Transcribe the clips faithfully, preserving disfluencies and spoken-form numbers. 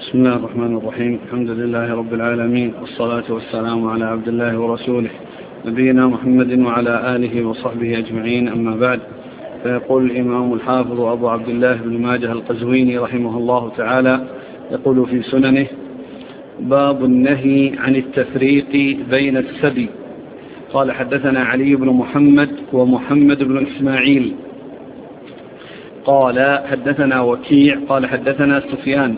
بسم الله الرحمن الرحيم. الحمد لله رب العالمين، والصلاة والسلام على عبد الله ورسوله نبينا محمد وعلى آله وصحبه أجمعين، أما بعد. فيقول الإمام الحافظ أبو عبد الله بن ماجه القزويني رحمه الله تعالى، يقول في سننه: باب النهي عن التفريق بين السبي. قال: حدثنا علي بن محمد ومحمد بن إسماعيل قال: حدثنا وكيع قال: حدثنا سفيان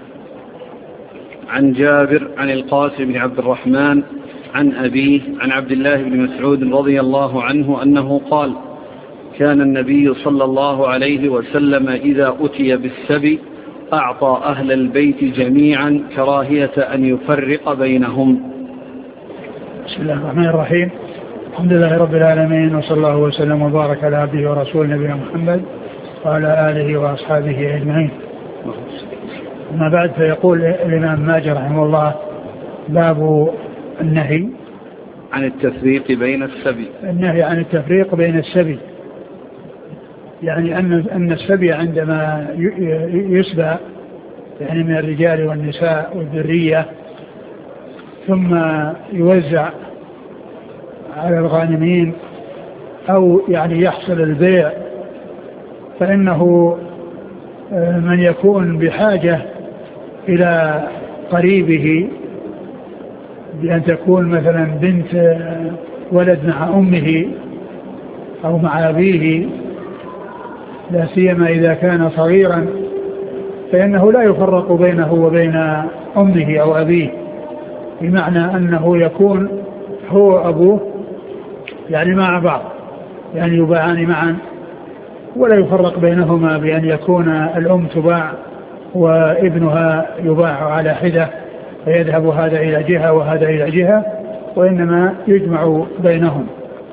عن جابر عن القاسم بن عبد الرحمن عن أبيه عن عبد الله بن مسعود رضي الله عنه أنه قال: كان النبي صلى الله عليه وسلم إذا أتي بالسبي أعطى أهل البيت جميعا كراهية أن يفرق بينهم. بسم الله الرحمن الرحيم. الحمد لله رب العالمين، وصلى الله وسلم وبارك على عبده ورسوله نبينا محمد وعلى آله وأصحابه أجمعين. أما بعد، فيقول الإمام ماجه رحمه الله: باب النهي عن التفريق بين السبي. النهي عن التفريق بين السبي، يعني أن أن السبي عندما يسبى يعني من الرجال والنساء والذرية ثم يوزع على الغانمين أو يعني يحصل البيع، فإنه من يكون بحاجة إلى قريبه بأن تكون مثلا بنت ولد مع أمه أو مع أبيه، لا سيما إذا كان صغيرا، فإنه لا يفرق بينه وبين أمه أو أبيه، بمعنى أنه يكون هو أبوه يعني مع بعض، يعني يباعان معا، ولا يفرق بينهما بأن يكون الأم تباع وابنها يباع على حدة، فيذهب هذا إلى جهة وهذا إلى جهة، وإنما يجمع بينهم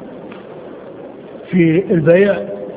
في البيع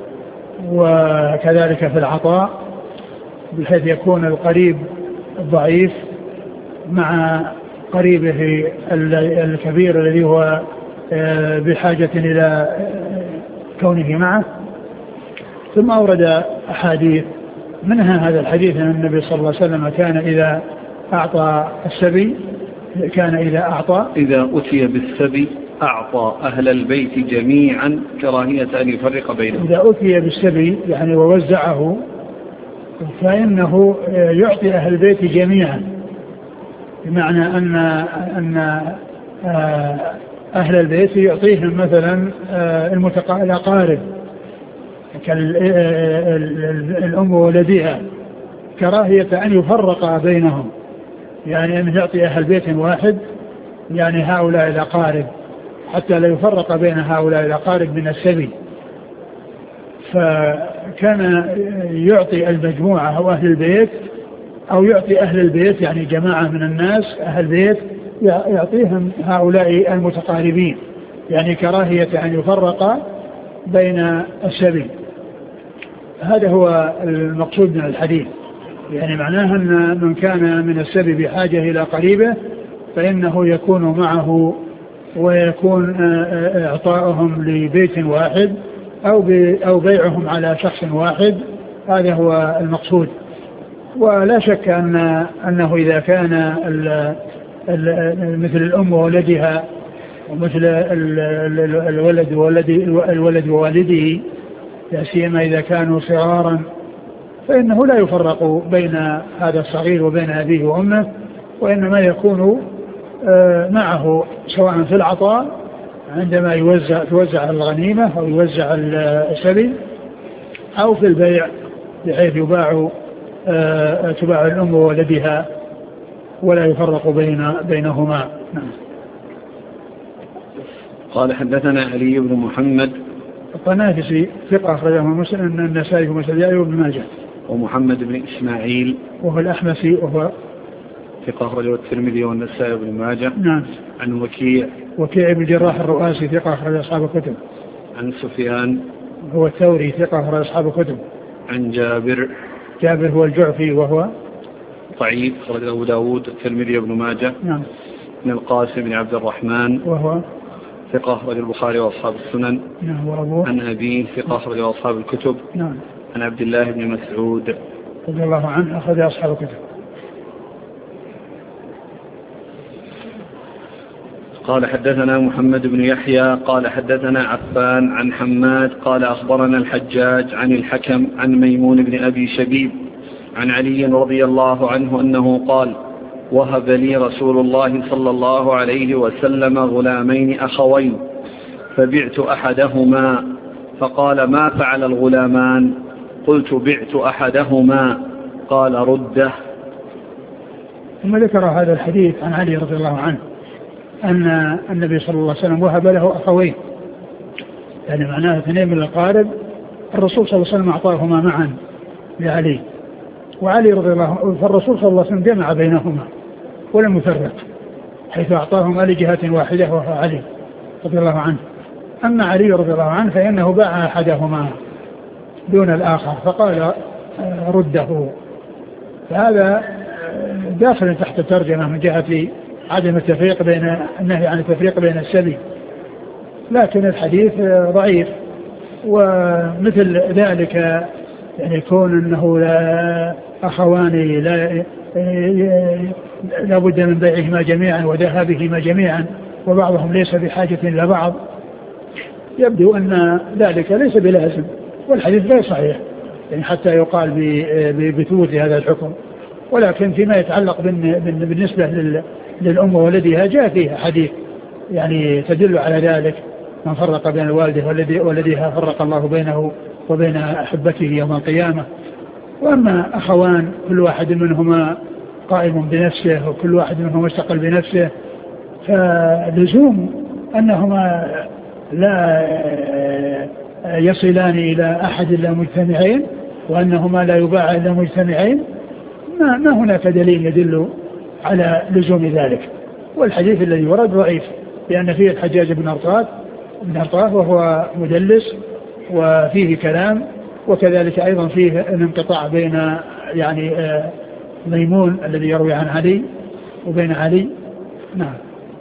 وكذلك في العطاء، بحيث يكون القريب الضعيف مع قريبه الكبير الذي هو بحاجة إلى كونه معه. ثم أورد أحاديث، منها هذا الحديث أن النبي صلى الله عليه وسلم كان إذا أعطى السبي كان إذا أعطى إذا أتي بالسبي أعطى أهل البيت جميعا كراهية أن يفرق بينهم. إذا أتي بالسبي يعني ووزعه، فإنه يعطي أهل البيت جميعا، بمعنى أن أن أهل البيت يعطيهم مثلا الأقارب كالأم وولدها، كراهية أن يفرق بينهم، يعني أن يعطي أهل بيت واحد يعني هؤلاء الأقارب، حتى لا يفرق بين هؤلاء الأقارب من السبي. فكان يعطي المجموعة أو أهل البيت، أو يعطي أهل البيت يعني جماعة من الناس أهل بيت يعطيهم هؤلاء المتقاربين، يعني كراهية أن يفرق بين السبي. هذا هو المقصود من الحديث، يعني معناه أن من كان من السبي بحاجة إلى قريبه فإنه يكون معه، ويكون إعطاؤهم لبيت واحد أو أو بيعهم على شخص واحد، هذا هو المقصود. ولا شك أن أنه إذا كان ال ال مثل الأم وولدها ومثل الولد وولد الولد ووالده، لا سيما إذا كانوا صغارا، فإنه لا يفرق بين هذا الصغير وبين أبيه وأمه، وإنما يكون معه سواء في العطاء عندما يوزع توزع الغنيمة أو يوزع السبي، أو في البيع بحيث يباع تباع الأم وولدها ولا يفرق بين بينهما. نعم. قال: حدثنا علي بن محمد الطنافسي ثقة أخرجه مسلم النسائي ومسلم وابن ماجه. ومحمد بن إسماعيل وهو الأحمسي وهو ثقة أخرجه الترمذي والنسائي وابن ماجه. نعم. عن وكيع وكيع بن الجراح الرؤاسي ثقة أخرج أصحاب الكتب. عن سفيان هو الثوري ثقة أخرج أصحاب الكتب. عن جابر جابر هو الجعفي وهو ضعيف أخرج أبو داود الترمذي وابن ماجه. نعم. من القاسم بن عبد الرحمن وهو ثقة أخرج البخاري وأصحاب السنن. نعم. وأبوه عن أبيه ثقة أخرج أصحاب الكتب. نعم. عن عبد الله بن مسعود رضي الله عنه أخرج أصحاب الكتب. قال حدثنا محمد بن يحيى قال حدثنا عفان عن حماد قال أخبرنا الحجاج عن الحكم عن ميمون بن أبي شبيب عن علي رضي الله عنه أنه قال وهب لي رسول الله صلى الله عليه وسلم غلامين أخوين فبعت أحدهما فقال ما فعل الغلامان؟ قلت بعت أحدهما قال رده. ثم ذكر هذا الحديث عن علي رضي الله عنه أن النبي صلى الله عليه وسلم وهب له أخوين، يعني معناه اثنين من الأقارب، الرسول صلى الله عليه وسلم أعطاهما معا لعلي، وعلي رضي الله عنه فالرسول صلى الله عليه وسلم جمع بينهما ولم يفرق، حيث أعطاهما لجهة واحدة وهو علي رضي الله عنه. أما علي رضي الله عنه فإنه باع أحدهما دون الآخر فقال رده. فهذا داخل تحت الترجمة من جهة عدم التفريق بين النهي عن التفريق بين السبي، لكن الحديث ضعيف. ومثل ذلك يعني يكون أنه لا أخوان لا لا بد من بيعهما جميعا وذهابهما جميعا وبعضهم ليس بحاجة إلى بعض، يبدو أن ذلك ليس بلازم، والحديث لا صحيح يعني حتى يقال بثبوت هذا الحكم. ولكن فيما يتعلق بالنسبة للأم وولدها جاء فيه حديث يعني تدل على ذلك، من فرق بين الوالده وولدها فرق الله بينه وبين أحبته يوم القيامة. وأما أخوان كل واحد منهما قائم بنفسه وكل واحد منهما مستقل بنفسه، فلزوم أنهما لا يصلان إلى أحد إلا مجتمعين وأنهما لا يباع إلا مجتمعين، ما, ما هناك دليل يدل على لزوم ذلك. والحديث الذي ورد ضعيف لأن فيه الحجاج بن أرطاه بن أرطاه وهو مدلس وفيه كلام، وكذلك أيضا فيه الانقطاع بين يعني ميمون الذي يروي عن علي وبين علي. نعم.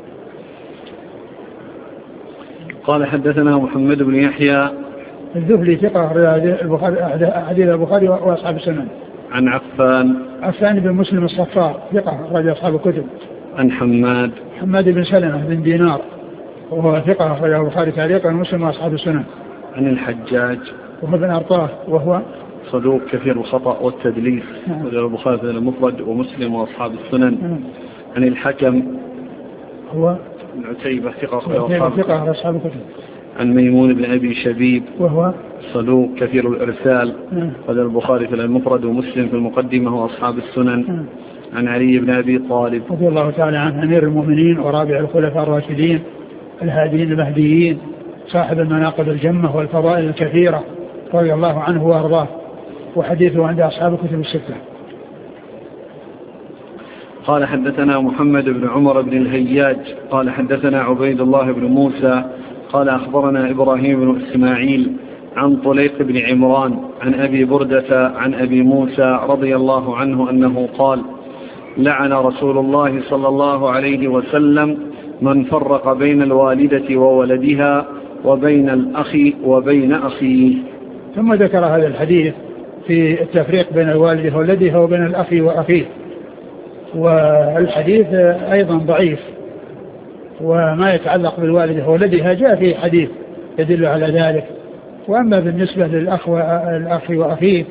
قال حدثنا محمد بن يحيى الذهلي ثقة حديث البخاري وأصحاب السنن. عن عفان عفان بن مسلم الصفار ثقة رجل أصحاب الكتب. عن حماد حماد بن سلمة بن دينار وهو ثقة رجل البخاري تعليقا ومسلم وأصحاب السنن. عن الحجاج وهو بن أرطاه وهو صدوق كثير الخطأ والتدليس رجل البخاري المفرد ومسلم وأصحاب السنن. نعم. عن الحكم هو عتيبة ثقة ثقة أصحاب الكتب. عن ميمون بن أبي شبيب وهو صدوق كثير الإرسال رجل البخاري في المفرد ومسلم في المقدمة وأصحاب السنن. نعم. عن علي بن أبي طالب رضي الله تعالى عنه أمير المؤمنين ورابع الخلفاء الراشدين الهاديين المهديين صاحب المناقب الجمة والفضائل الكثيرة رضي الله عنه وأرضاه، وحديثه عند أصحاب الكتب الستة. قال حدثنا محمد بن عمر بن الهياج قال حدثنا عبيد الله بن موسى قال أخبرنا إبراهيم بن إسماعيل عن طليق بن عمران عن أبي بردة عن أبي موسى رضي الله عنه أنه قال لعن رسول الله صلى الله عليه وسلم من فرق بين الوالدة وولدها وبين الأخ وبين أخيه. ثم ذكر هذا الحديث في التفريق بين الوالدة وولدها وبين الأخ وأخيه، والحديث أيضا ضعيف. وما يتعلق بالوالدة وولدها جاء فيه حديث يدل على ذلك. وأما بالنسبة للأخ والأخ وأخيه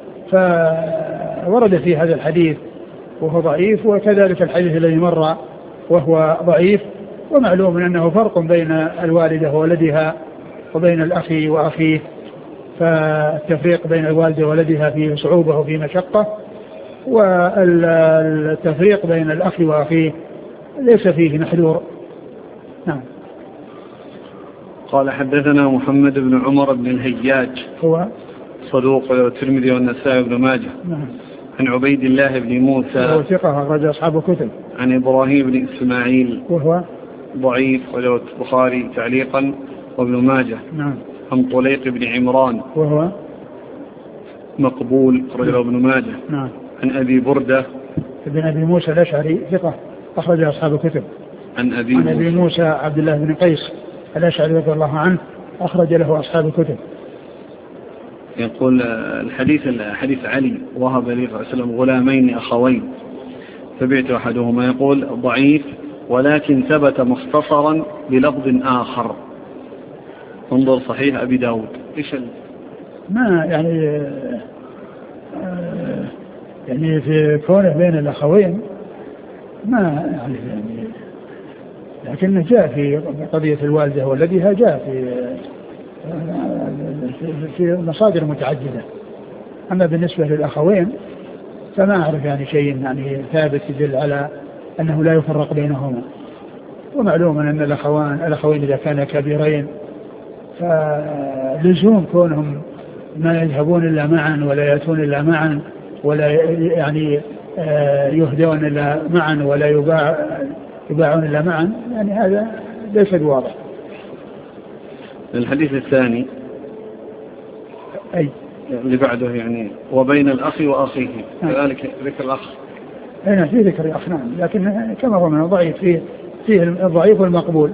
فورد في هذا الحديث وهو ضعيف، وكذلك الحديث الذي مر وهو ضعيف. ومعلوم أنه فرق بين الوالدة وولدها وبين الأخ وأخيه، فالتفريق بين الوالدة وولدها فيه صعوبة وفيه مشقة، والتفريق بين الأخ وأخيه ليس فيه محذور. نعم. قال حدثنا محمد بن عمر بن الهياج هو صدوق الترمذي والنسائي بن ماجه. نعم. عن عبيد الله بن موسى وهو ثقة أخرج أصحاب الكتب. عن إبراهيم بن إسماعيل وهو ضعيف وله البخاري تعليقا وابن ماجه. نعم. عن طليق بن عمران وهو مقبول رجل ابن ماجه. نعم. عن أبي بردة ابن أبي موسى الأشعري ثقة أخرج أصحاب الكتب. عن أبي, عن أبي موسى عبد الله بن قيس الأشعري رضي الله عنه أخرج له أصحاب الكتب. يقول الحديث حديث علي وهب لي صلى الله عليه وسلم غلامين أخوين فبعت أحدهما، يقول ضعيف ولكن ثبت مختصرا بلفظ آخر. انظر صحيح أبي داود. إيش ما يعني آه يعني في كونه بين الأخوين ما يعني, يعني لكنه جاء في قضية الوالدة والذيها جاء في في مصادر متعددة. أما بالنسبة للأخوين فما أعرف يعني شيء يعني ثابت يدل على أنه لا يفرق بينهما. ومعلوم أن الأخوان الأخوين إذا كانا كبيرين فلزوم كونهم ما يذهبون إلا معا ولا يأتون إلا معا ولا يعني يهدون إلا معا ولا يباع يباعون إلا معا، يعني هذا ليس بواضح. الحديث الثاني أي اللي بعده يعني وبين الأخ وأخيه كذلك ذكر الأخ. هنا في ذكر الأخ نعم، لكن كما هو من ضعيف فيه فيه الضعيف والمقبول.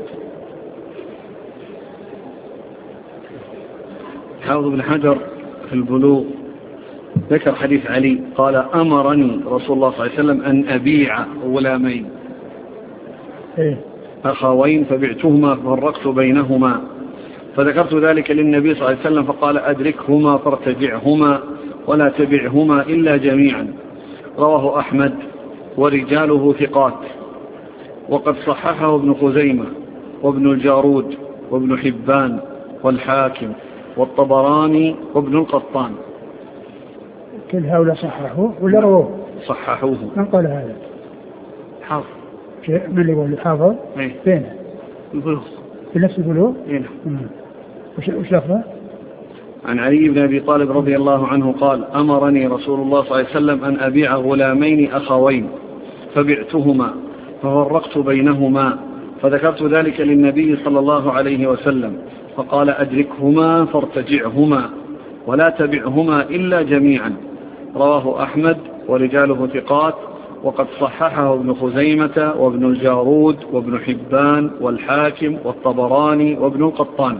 حافظ بن حجر في البلوغ ذكر حديث علي قال أمرني رسول الله صلى الله عليه وسلم أن أبيع غلامين إيه؟ أخوين فبعتهما ففرقت بينهما، فذكرت ذلك للنبي صلى الله عليه وسلم فقال أدركهما فارتجعهما ولا تبعهما إلا جميعا. رواه أحمد ورجاله ثقات، وقد صححه ابن خزيمة وابن الجارود وابن حبان والحاكم والطبراني وابن القطان. كل هؤلاء صححوه ولا رووه؟ صححوه. من قال هذا؟ حافظ. من اللي يقول حافظ؟ ايه؟ فين؟ البلوغ. في نفس البلوغ؟ ايه. وش وش لفظه؟ عن علي بن أبي طالب رضي الله عنه قال أمرني رسول الله صلى الله عليه وسلم أن أبيع غلامين أخوين فبعتهما ففرقت بينهما، فذكرت ذلك للنبي صلى الله عليه وسلم فقال أدركهما فارتجعهما ولا تبعهما إلا جميعا. رواه أحمد ورجاله ثقات، وقد صححه ابن خزيمة وابن الجارود وابن حبان والحاكم والطبراني وابن القطان.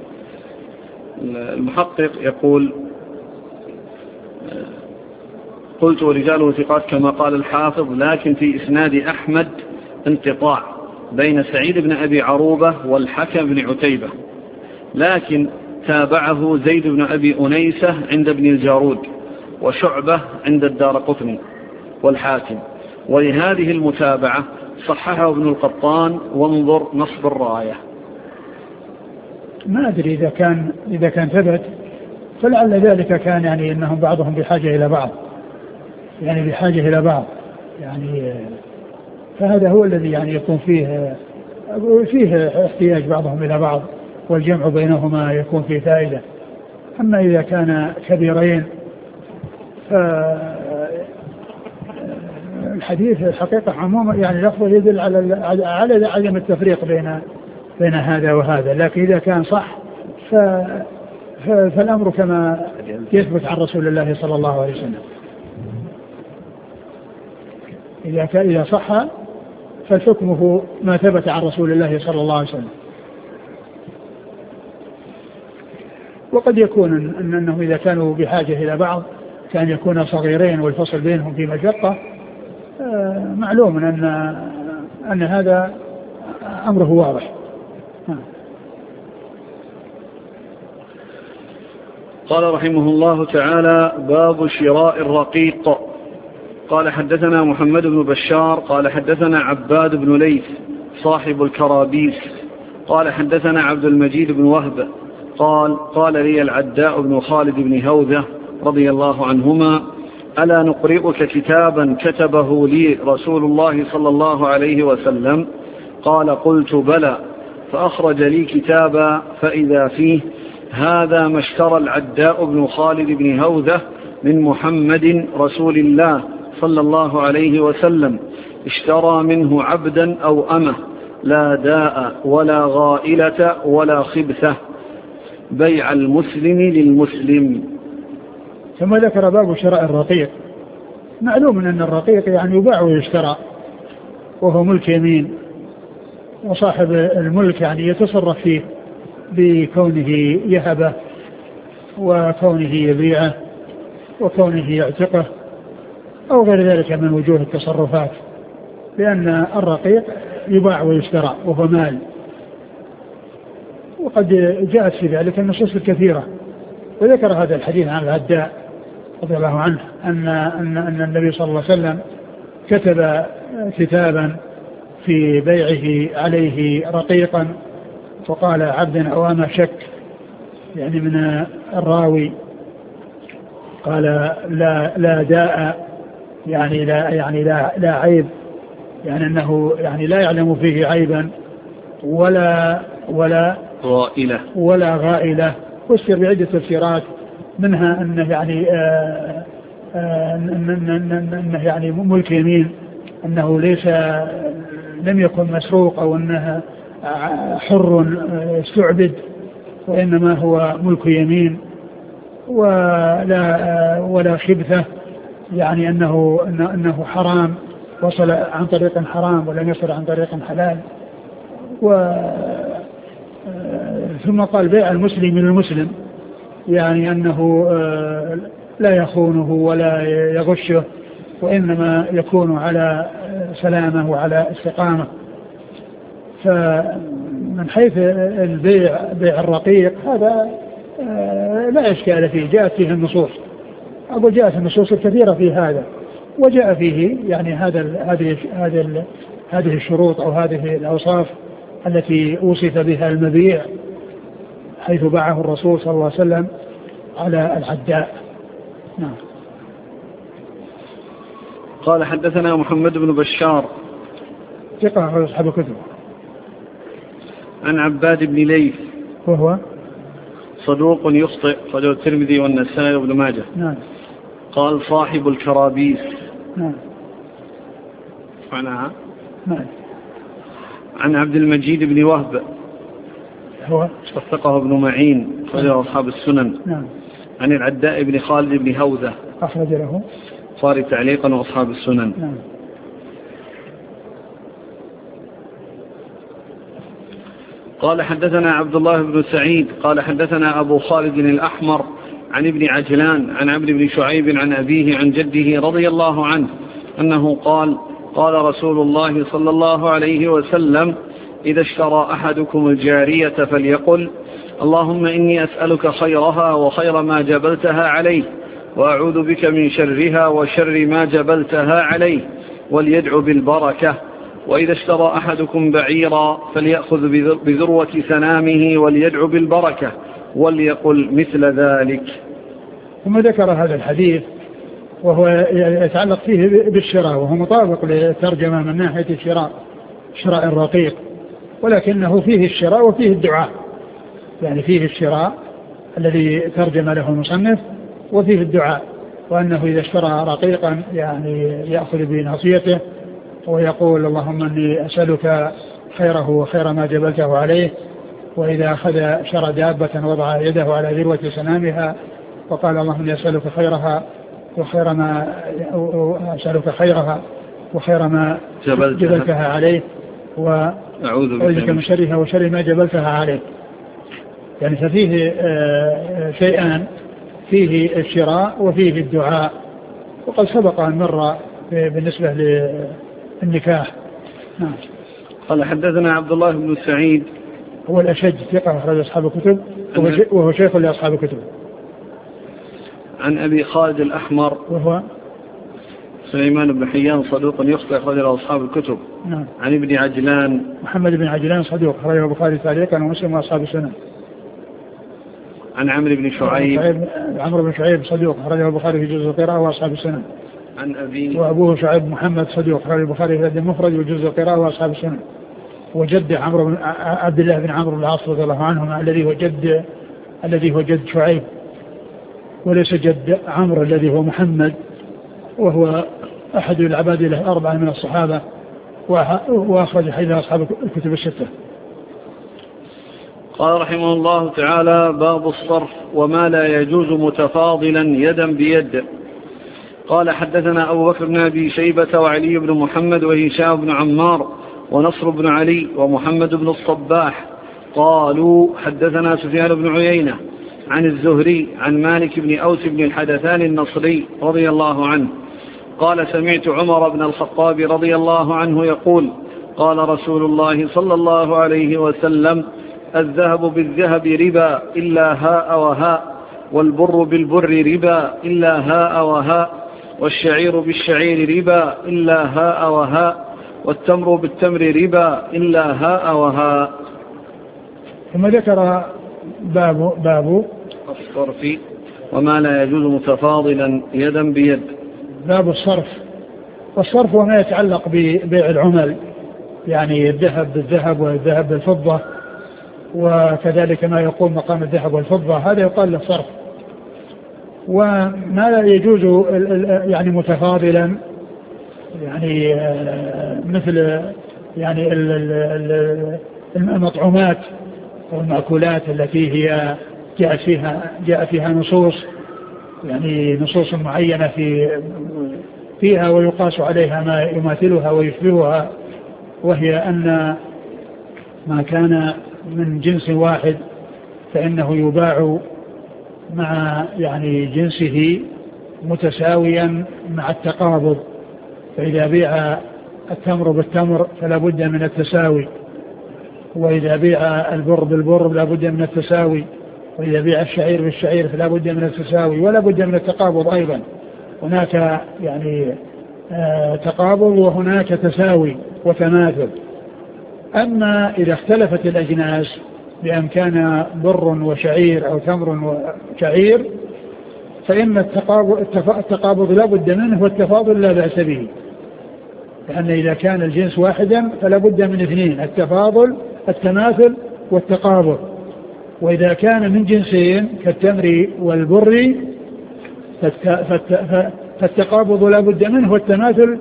المحقق يقول قلت ورجاله ثقات كما قال الحافظ، لكن في إسناد أحمد انقطاع بين سعيد بن أبي عروبة والحكم بن عتيبة، لكن تابعه زيد بن أبي أنيسة عند ابن الجارود وشعبة عند الدارقطني والحاكم، ولهذه المتابعة صححه ابن القطان وانظر نصب الراية. ما أدري إذا كان إذا كان ثبت فلعل ذلك كان يعني أنهم بعضهم بحاجة إلى بعض، يعني بحاجة إلى بعض يعني، فهذا هو الذي يعني يكون فيه فيه احتياج بعضهم إلى بعض والجمع بينهما يكون فيه فائدة. أما إذا كان كبيرين فالحديث الحقيقة عموما يعني لفظه يدل على على عدم التفريق بين بين هذا وهذا، لكن إذا كان صح ف فالأمر كما يثبت عن رسول الله صلى الله عليه وسلم. إذا كان إذا صح فالحكم ما ثبت عن رسول الله صلى الله عليه وسلم. وقد يكون أن أنه إذا كانوا بحاجة إلى بعض كان يكون صغيرين والفصل بينهم في مشقة، معلوم أن أن هذا أمره واضح. قال رحمه الله تعالى باب شراء الرقيق. قال حدثنا محمد بن بشار قال حدثنا عباد بن ليث صاحب الكرابيس قال حدثنا عبد المجيد بن وهب قال قال لي العداء بن خالد بن هوذة رضي الله عنهما ألا نقرئك كتابا كتبه لي رسول الله صلى الله عليه وسلم؟ قال قلت بلى، فأخرج لي كتابا فإذا فيه هذا ما اشترى العداء بن خالد بن هوذة من محمد رسول الله صلى الله عليه وسلم، اشترى منه عبدا أو أمه لا داء ولا غائلة ولا خبثة، بيع المسلم للمسلم. ثم ذكر باب شراء الرقيق. معلوم أن الرقيق يعني يباع ويشترى وهو ملك يمين، وصاحب الملك يعني يتصرف فيه بكونه يهبه وكونه يبيعه وكونه يعتقه أو غير ذلك من وجوه التصرفات. لأن الرقيق يباع ويشترى وهو مال، وقد جاءت في ذلك النصوص الكثيرة. وذكر هذا الحديث عن الهداء رضي الله عنه أن, أن, أن النبي صلى الله عليه وسلم كتب كتابا في بيعه عليه رقيقا، فقال عبد أوام شك، يعني من الراوي، قال لا لا داء، يعني لا يعني لا لا عيب، يعني أنه يعني لا يعلم فيه عيبا ولا ولا غائلة ولا غائلة. فسر بعدة تفسيرات، منها أنه يعني آه آه أنه يعني ملك يمين، أنه ليس لم يكن مسروق أو أنه حر استعبد، وإنما هو ملك يمين، ولا ولا خبثة، يعني أنه أنه حرام وصل عن طريق حرام ولم يصل عن طريق حلال. و ثم قال بيع المسلم من المسلم، يعني أنه لا يخونه ولا يغشه، وإنما يكون على سلامة وعلى استقامة. فمن حيث البيع بيع الرقيق هذا لا إشكال فيه، جاءت فيه النصوص، أقول جاءت النصوص الكثيرة في هذا، وجاء فيه يعني هذا هذه هذه هذه الشروط أو هذه الأوصاف التي وصف بها المبيع، حيث باعه الرسول صلى الله عليه وسلم على العداء. نعم. قال حدثنا محمد بن بشار ثقة أصحاب الكتب. عن عباد بن ليث وهو صدوق يخطئ، خرجه الترمذي والنسائي وابن ماجه. نعم. قال صاحب الكرابيس. نعم. معناها. نعم. عن عبد المجيد بن وهب هو وثقه ابن معين، خرجه أصحاب السنن. نعم. عن العداء بن خالد بن هوذة، أخرج له صار تعليقا وأصحاب السنن. نعم. قال حدثنا عبد الله بن سعيد قال حدثنا أبو خالد الأحمر عن ابن عجلان عن عمرو بن شعيب عن أبيه عن جده رضي الله عنه أنه قال قال رسول الله صلى الله عليه وسلم إذا اشترى أحدكم الجارية فليقل اللهم إني أسألك خيرها وخير ما جبلتها عليه، وأعوذ بك من شرها وشر ما جبلتها عليه، وليدعو بالبركة. وإذا اشترى أحدكم بعيرا فليأخذ بذروة سنامه وليدعو بالبركة، وليقل مثل ذلك. ثم ذكر هذا الحديث وهو يتعلق فيه بالشراء، وهو مطابق لترجمة من ناحية الشراء، شراء الرقيق، ولكنه فيه الشراء وفيه الدعاء، يعني فيه الشراء الذي ترجم له المصنف، وفيه الدعاء، وأنه إذا اشترى رقيقا يعني يأخذ بناصيته ويقول اللهم إني أسألك خيره وخير ما جبلته عليه. وإذا أخذ شرى دابة وضع يده على ذروة سنامها وقال اللهم إني أسألك خيرها وخير ما أسألك خيرها وخير ما جبلتها, جبلتها عليه، وأعوذ بك من شرها وشر ما جبلتها عليه. يعني ففيه شيئان، فيه الشراء وفيه الدعاء، وقد سبق أن مر بالنسبة للنكاح. نعم. قال حدثنا عبد الله بن سعيد هو الأشج ثقة أخرج أصحاب الكتب، وهو شيخ لأصحاب الكتب. عن أبي خالد الأحمر وهو سليمان بن حيان صدوق يخطئ، أخرج له أصحاب الكتب. نعم. عن ابن عجلان محمد بن عجلان صدوق، أخرجه البخاري تعليقا ومسلم وأصحاب السنن. عن عمرو بن شعيب عمرو بن شعيب صدوق، أخرجه البخاري في جزء القراءة وأصحاب السنن. عن أبي وأبوه شعيب محمد صدوق، أخرجه البخاري في المفرد وجزء القراءة وأصحاب السنن. وجد عمرو بن عبد الله بن عمرو بن العاص رضي الله عنهما الذي هو جد الذي هو جد شعيب، وليس جد عمرو الذي هو محمد، وهو أحد العباد له أربعة من الصحابة، وأخرج حديث أصحاب الكتب الستة. قال رحمه الله تعالى: باب الصرف وما لا يجوز متفاضلا يدا بيد. قال حدثنا أبو بكر بن أبي شيبة وعلي بن محمد وهشام بن عمار ونصر بن علي ومحمد بن الصباح قالوا حدثنا سفيان بن عيينة عن الزهري عن مالك بن أوس بن الحدثان النصري رضي الله عنه قال سمعت عمر بن الخطاب رضي الله عنه يقول قال رسول الله صلى الله عليه وسلم الذهب بالذهب ربا إلا هاء وهاء والبر بالبر ربا إلا هاء وهاء والشعير بالشعير ربا إلا هاء وهاء والتمر بالتمر ربا إلا هاء وهاء. ثم ذكر باب باب الصرف وما لا يجوز متفاضلا يدا بيد. باب الصرف، والصرف وما يتعلق ببيع العمل، يعني الذهب بالذهب والذهب بالفضة، وكذلك ما يقوم مقام الذهب والفضة، هذا يقال له صرف. وما لا يجوز يعني متفاضلا، يعني مثل يعني المطعومات والمأكولات التي هي جاء فيها جاء فيها نصوص، يعني نصوص معينة في فيها ويقاس عليها ما يماثلها ويشبهها، وهي أن ما كان من جنس واحد فإنه يباع مع يعني جنسه متساويا مع التقابض. فإذا بيع التمر بالتمر فلا بد من التساوي، وإذا بيع البر بالبر فلا بد من التساوي، وإذا بيع الشعير بالشعير فلا بد من التساوي ولا بد من التقابض أيضا. هناك يعني آه تقابض وهناك تساوي وتماثل. أما إذا اختلفت الأجناس بأن كان بر وشعير أو تمر وشعير فإن التقابض لا بد منه والتفاضل لا بأس به، لأن إذا كان الجنس واحدا فلا بد من اثنين: التفاضل التماثل والتقابض. وإذا كان من جنسين كالتمر والبر فالتقابض لا بد منه والتماثل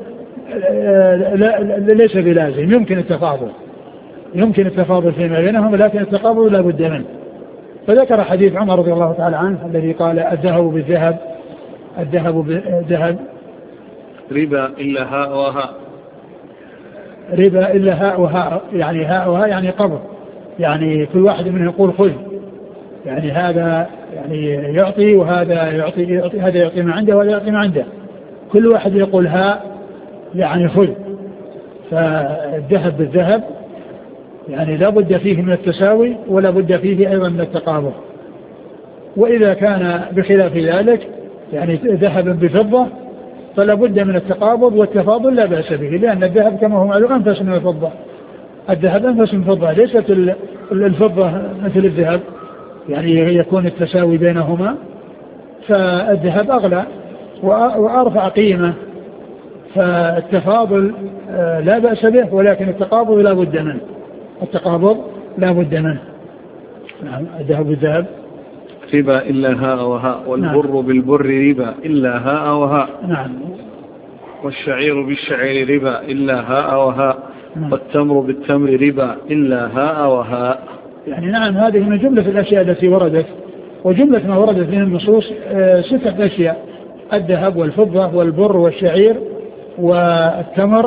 ليس بلازم، يمكن التفاضل يمكن التفاضل فيما بينهم، لكن التقابض لا بد منه. فذكر حديث عمر رضي الله تعالى عنه الذي قال الذهب بالذهب الذهب بالذهب ربا إلا هاء وهاء ربا إلا هاء وهاء، يعني هاء وهاء يعني قبض، يعني كل واحد منهم يقول خذ، يعني هذا يعني يعطي وهذا يعطي, يعطي هذا يعطي ما عنده وهذا يعطي ما عنده، كل واحد يقول هاء يعني خذ. فالذهب بالذهب يعني لا بد فيه من التساوي ولا بد فيه أيضا من التقابض. وإذا كان بخلاف ذلك يعني ذهب بفضة فلا بد من التقابض والتفاضل لا بأس به، لأن الذهب كما هو معلوم أنفس من الفضة، الذهب أنفس من الفضة، ليست الفضة مثل الذهب يعني يكون التساوي بينهما، فالذهب أغلى وأرفع قيمة، فالتفاضل لا بأس به، ولكن التقابض لا بد منه التقابض لا بد منه. نعم. الذهب بالذهب ربا إلا هاء وهاء والبر نعم. بالبر ربا إلا هاء وهاء نعم. والشعير بالشعير ربا إلا هاء وهاء نعم. والتمر بالتمر ربا إلا هاء وهاء. يعني نعم، هذه من جملة الأشياء التي وردت، وجملة ما وردت من النصوص ستة أشياء: الذهب والفضة والبر والشعير والتمر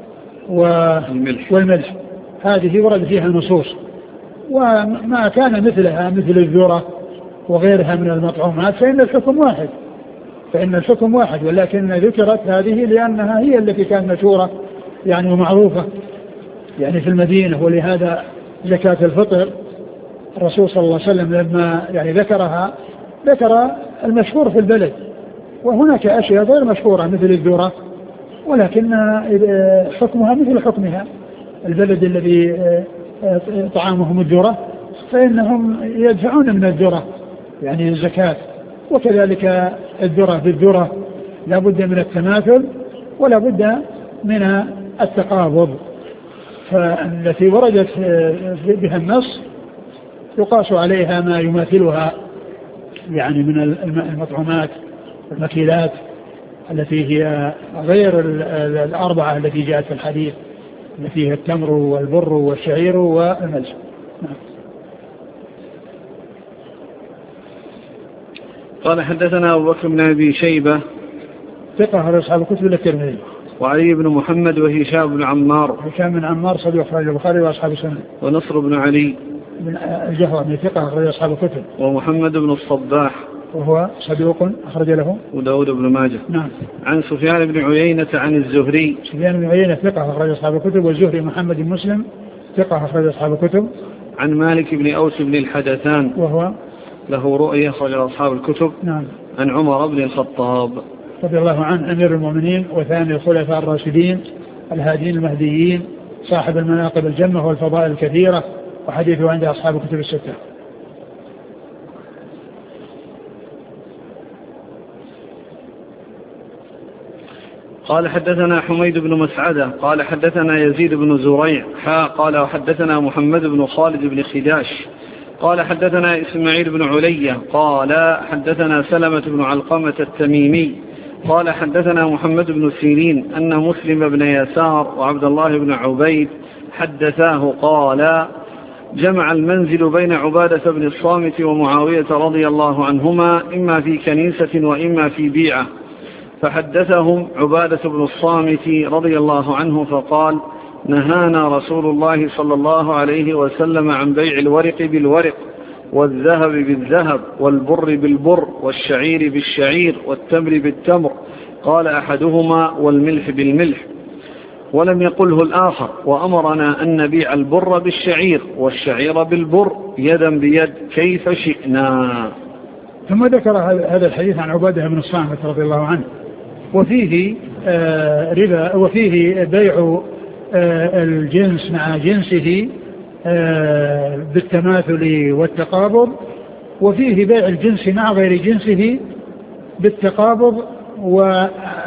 والملح، هذه ورد فيها نصوص. وما كان مثلها مثل الذرة وغيرها من المطعومات فإن الحكم واحد فإن الحكم واحد ولكن ذكرت هذه لأنها هي التي كانت مشهورة يعني ومعروفة يعني في المدينة. ولهذا زكاة الفطر الرسول صلى الله عليه وسلم لما يعني ذكرها ذكر المشهور في البلد، وهناك أشياء غير مشهورة مثل الذرة ولكن حكمها مثل حكمها. البلد الذي طعامهم الذرة فإنهم يدفعون من الذرة يعني الزكاة، وكذلك الذرة بالذرة لا بد من التماثل ولا بد من التقابض. فالتي وردت بها النص يقاس عليها ما يماثلها يعني من المطعومات والمكيلات التي هي غير الأربعة التي جاءت في الحديث التي هي التمر والبر والشعير والملح. نعم. قال حدثنا أبو بكر بن أبي شيبة ثقة على أصحاب الكتب إلا الترمذي، وعلي بن محمد وهشام بن عمار هشام بن عمار صديق أخرج البخاري وأصحاب السنن، ونصر بن علي من الجهرمي ثقة أخرج أصحاب الكتب، ومحمد بن الصباح وهو صدوق أخرج له وداود بن ماجه. نعم. عن سفيان بن عيينة عن الزهري. سفيان بن عيينة ثقة أخرج أصحاب الكتب، والزهري محمد بن مسلم ثقة أخرج أصحاب الكتب. عن مالك بن أوس بن الحدثان وهو له رؤية أخرج أصحاب الكتب. نعم. عن عمر بن الخطاب رضي الله عنه أمير المؤمنين وثاني الخلفاء الراشدين الهادين المهديين صاحب المناقب الجمة والفضائل الكثيرة، وحديثه عند أصحاب الكتب الستة. قال حدثنا حميد بن مسعدة قال حدثنا يزيد بن زريع حا قال وحدثنا محمد بن خالد بن خداش قال حدثنا إسماعيل بن علية قال حدثنا سلمة بن علقمة التميمي قال حدثنا محمد بن سيرين أن مسلم بن يسار وعبد الله بن عبيد حدثاه قال جمع المنزل بين عبادة بن الصامت ومعاوية رضي الله عنهما إما في كنيسة وإما في بيعة، فحدثهم عبادة بن الصامت رضي الله عنه فقال نهانا رسول الله صلى الله عليه وسلم عن بيع الورق بالورق والذهب بالذهب والبر بالبر والشعير بالشعير والتمر بالتمر، قال أحدهما والملح بالملح، ولم يقله الآخر، وأمرنا أن نبيع البر بالشعير والشعير بالبر يدا بيد كيف شئنا. ثم ذكر هذا الحديث عن عبادة بن الصامت رضي الله عنه، وفيه آه ربا، وفيه بيع آه الجنس مع جنسه آه بالتماثل والتقابض، وفيه بيع الجنس مع غير جنسه بالتقابض و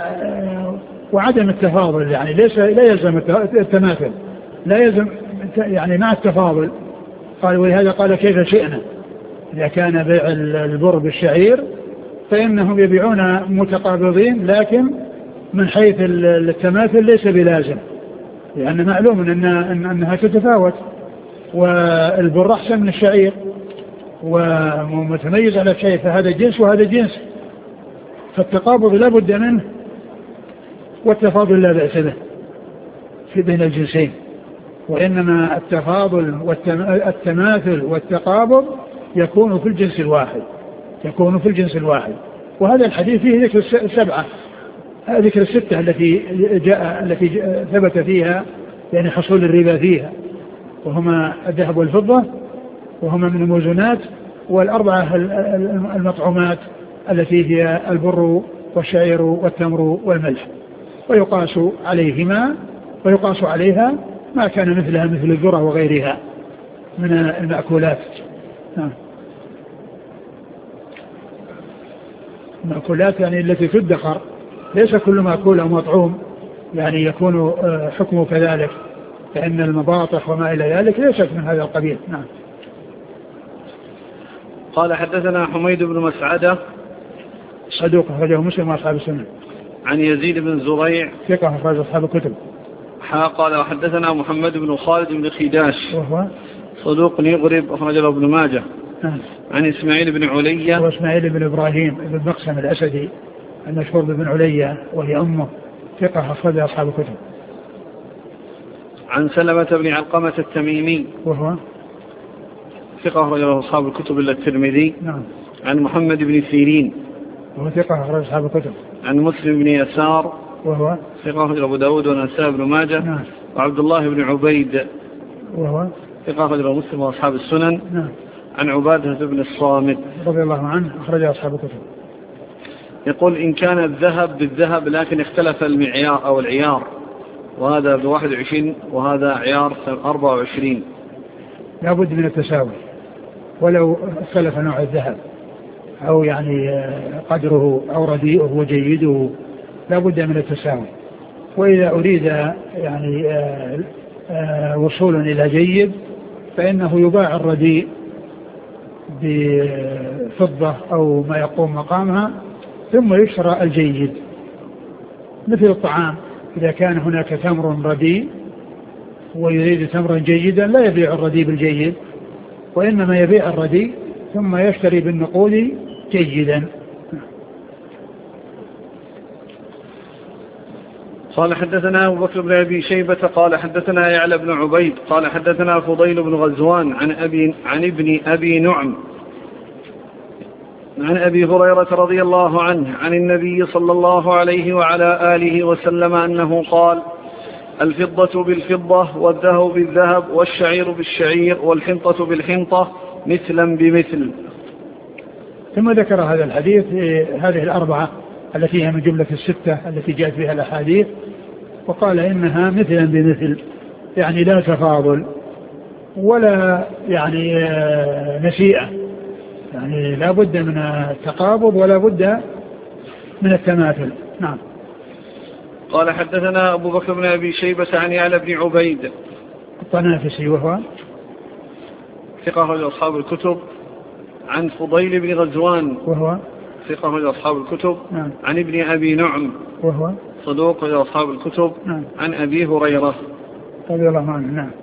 وعدم التفاضل، يعني ليس لا يلزم التماثل، لا يلزم يعني مع التفاضل. قال ولهذا قال كيف شئنا، إذا كان بيع البر بالشعير فإنهم يبيعون متقابضين، لكن من حيث التماثل ليس بلازم، لأن معلوم أن أنها تتفاوت، والبر أحسن من الشعير ومتميز على شيء، فهذا جنس وهذا جنس، فالتقابض لا بد منه والتفاضل لا بأس به في بين الجنسين، وإنما التفاضل والتماثل والتقابض يكون في الجنس الواحد يكون في الجنس الواحد. وهذا الحديث فيه ذكر السبعة، ذكر الستة التي جاء التي جاء ثبت فيها يعني حصول الربا فيها، وهما الذهب والفضة، وهما من الموزونات، والأربعة المطعومات التي هي البر والشعير والتمر والملح، ويقاس عليهما ويقاس عليها ما كان مثلها مثل الذرة وغيرها من المأكولات. المأكولات يعني التي تدخر، ليس كل مأكول أو مطعوم يعني يكون حكمه كذلك، فإن المباطح وما إلى ذلك ليست من هذا القبيل. نعم. قال حدثنا حميد بن مسعدة صدوق أخرجه مسلم وأصحاب السنن. عن يزيد بن زريع ثقة أخرج أصحاب الكتب. قال وحدثنا محمد بن خالد بن خداش وهو صدوق يغرب أخرج له ابن ماجه. نعم. عن إسماعيل بن علية وإسماعيل بن إبراهيم بن مقسم الأسدي المشهور بن علية وهي أمه، ثقة أخرج أصحاب الكتب. عن سلمة بن علقمة التميمي وهو ثقة أخرج له أصحاب الكتب إلا الترمذي. نعم. عن محمد بن سيرين وهو ثقة أخرج أصحاب الكتب. عن مسلم بن يسار وهو ثقة أخرج أبو داود ونسائي بن ماجه. نعم. وعبد الله بن عبيد وهو ثقة أخرج له مسلم وأصحاب السنن. نعم. عن عبادة بن الصامت رضي الله عنه أخرج أصحاب الكتب. يقول إن كان الذهب بالذهب لكن اختلف المعيار أو العيار، وهذا بواحد وعشرين وهذا عيار أربعة وعشرين، لابد من التساوي، ولو اختلف نوع الذهب أو يعني قدره أو رديئه وجيده لابد من التساوي. وإذا أريد يعني وصول إلى جيد فإنه يباع الرديء بفضة أو ما يقوم مقامها ثم يشترى الجيد، مثل الطعام، إذا كان هناك تمر رديء ويريد تمرا جيدا لا يبيع الرديء بالجيد، وإنما يبيع الرديء ثم يشتري بالنقود جيدا. قال حدثنا أبو بكر بن أبي شيبة قال حدثنا يعلى بن عبيد قال حدثنا فضيل بن غزوان عن أبي عن ابن أبي نعم عن أبي هريرة رضي الله عنه عن النبي صلى الله عليه وعلى آله وسلم أنه قال: الفضة بالفضة والذهب بالذهب والشعير بالشعير والحنطة بالحنطة مثلا بمثل. ثم ذكر هذا الحديث هذه الأربعة التي هي من جملة الستة التي جاءت بها الأحاديث، وقال إنها مثلا بمثل، يعني لا تفاضل ولا يعني نسيئة، يعني لا بد من التقابض ولا بد من التماثل. نعم. قال: حدثنا أبو بكر بن أبي شيبة عن يعلى بن عبيد الطنافسي وهو ثقة رجل أصحاب الكتب، عن فضيل بن غزوان وهو ثقة رجل أصحاب الكتب، نعم. عن ابن أبي نعم وهو صدوق رجل أصحاب الكتب، نعم. عن أبي هريرة رضي الله عنه. نعم.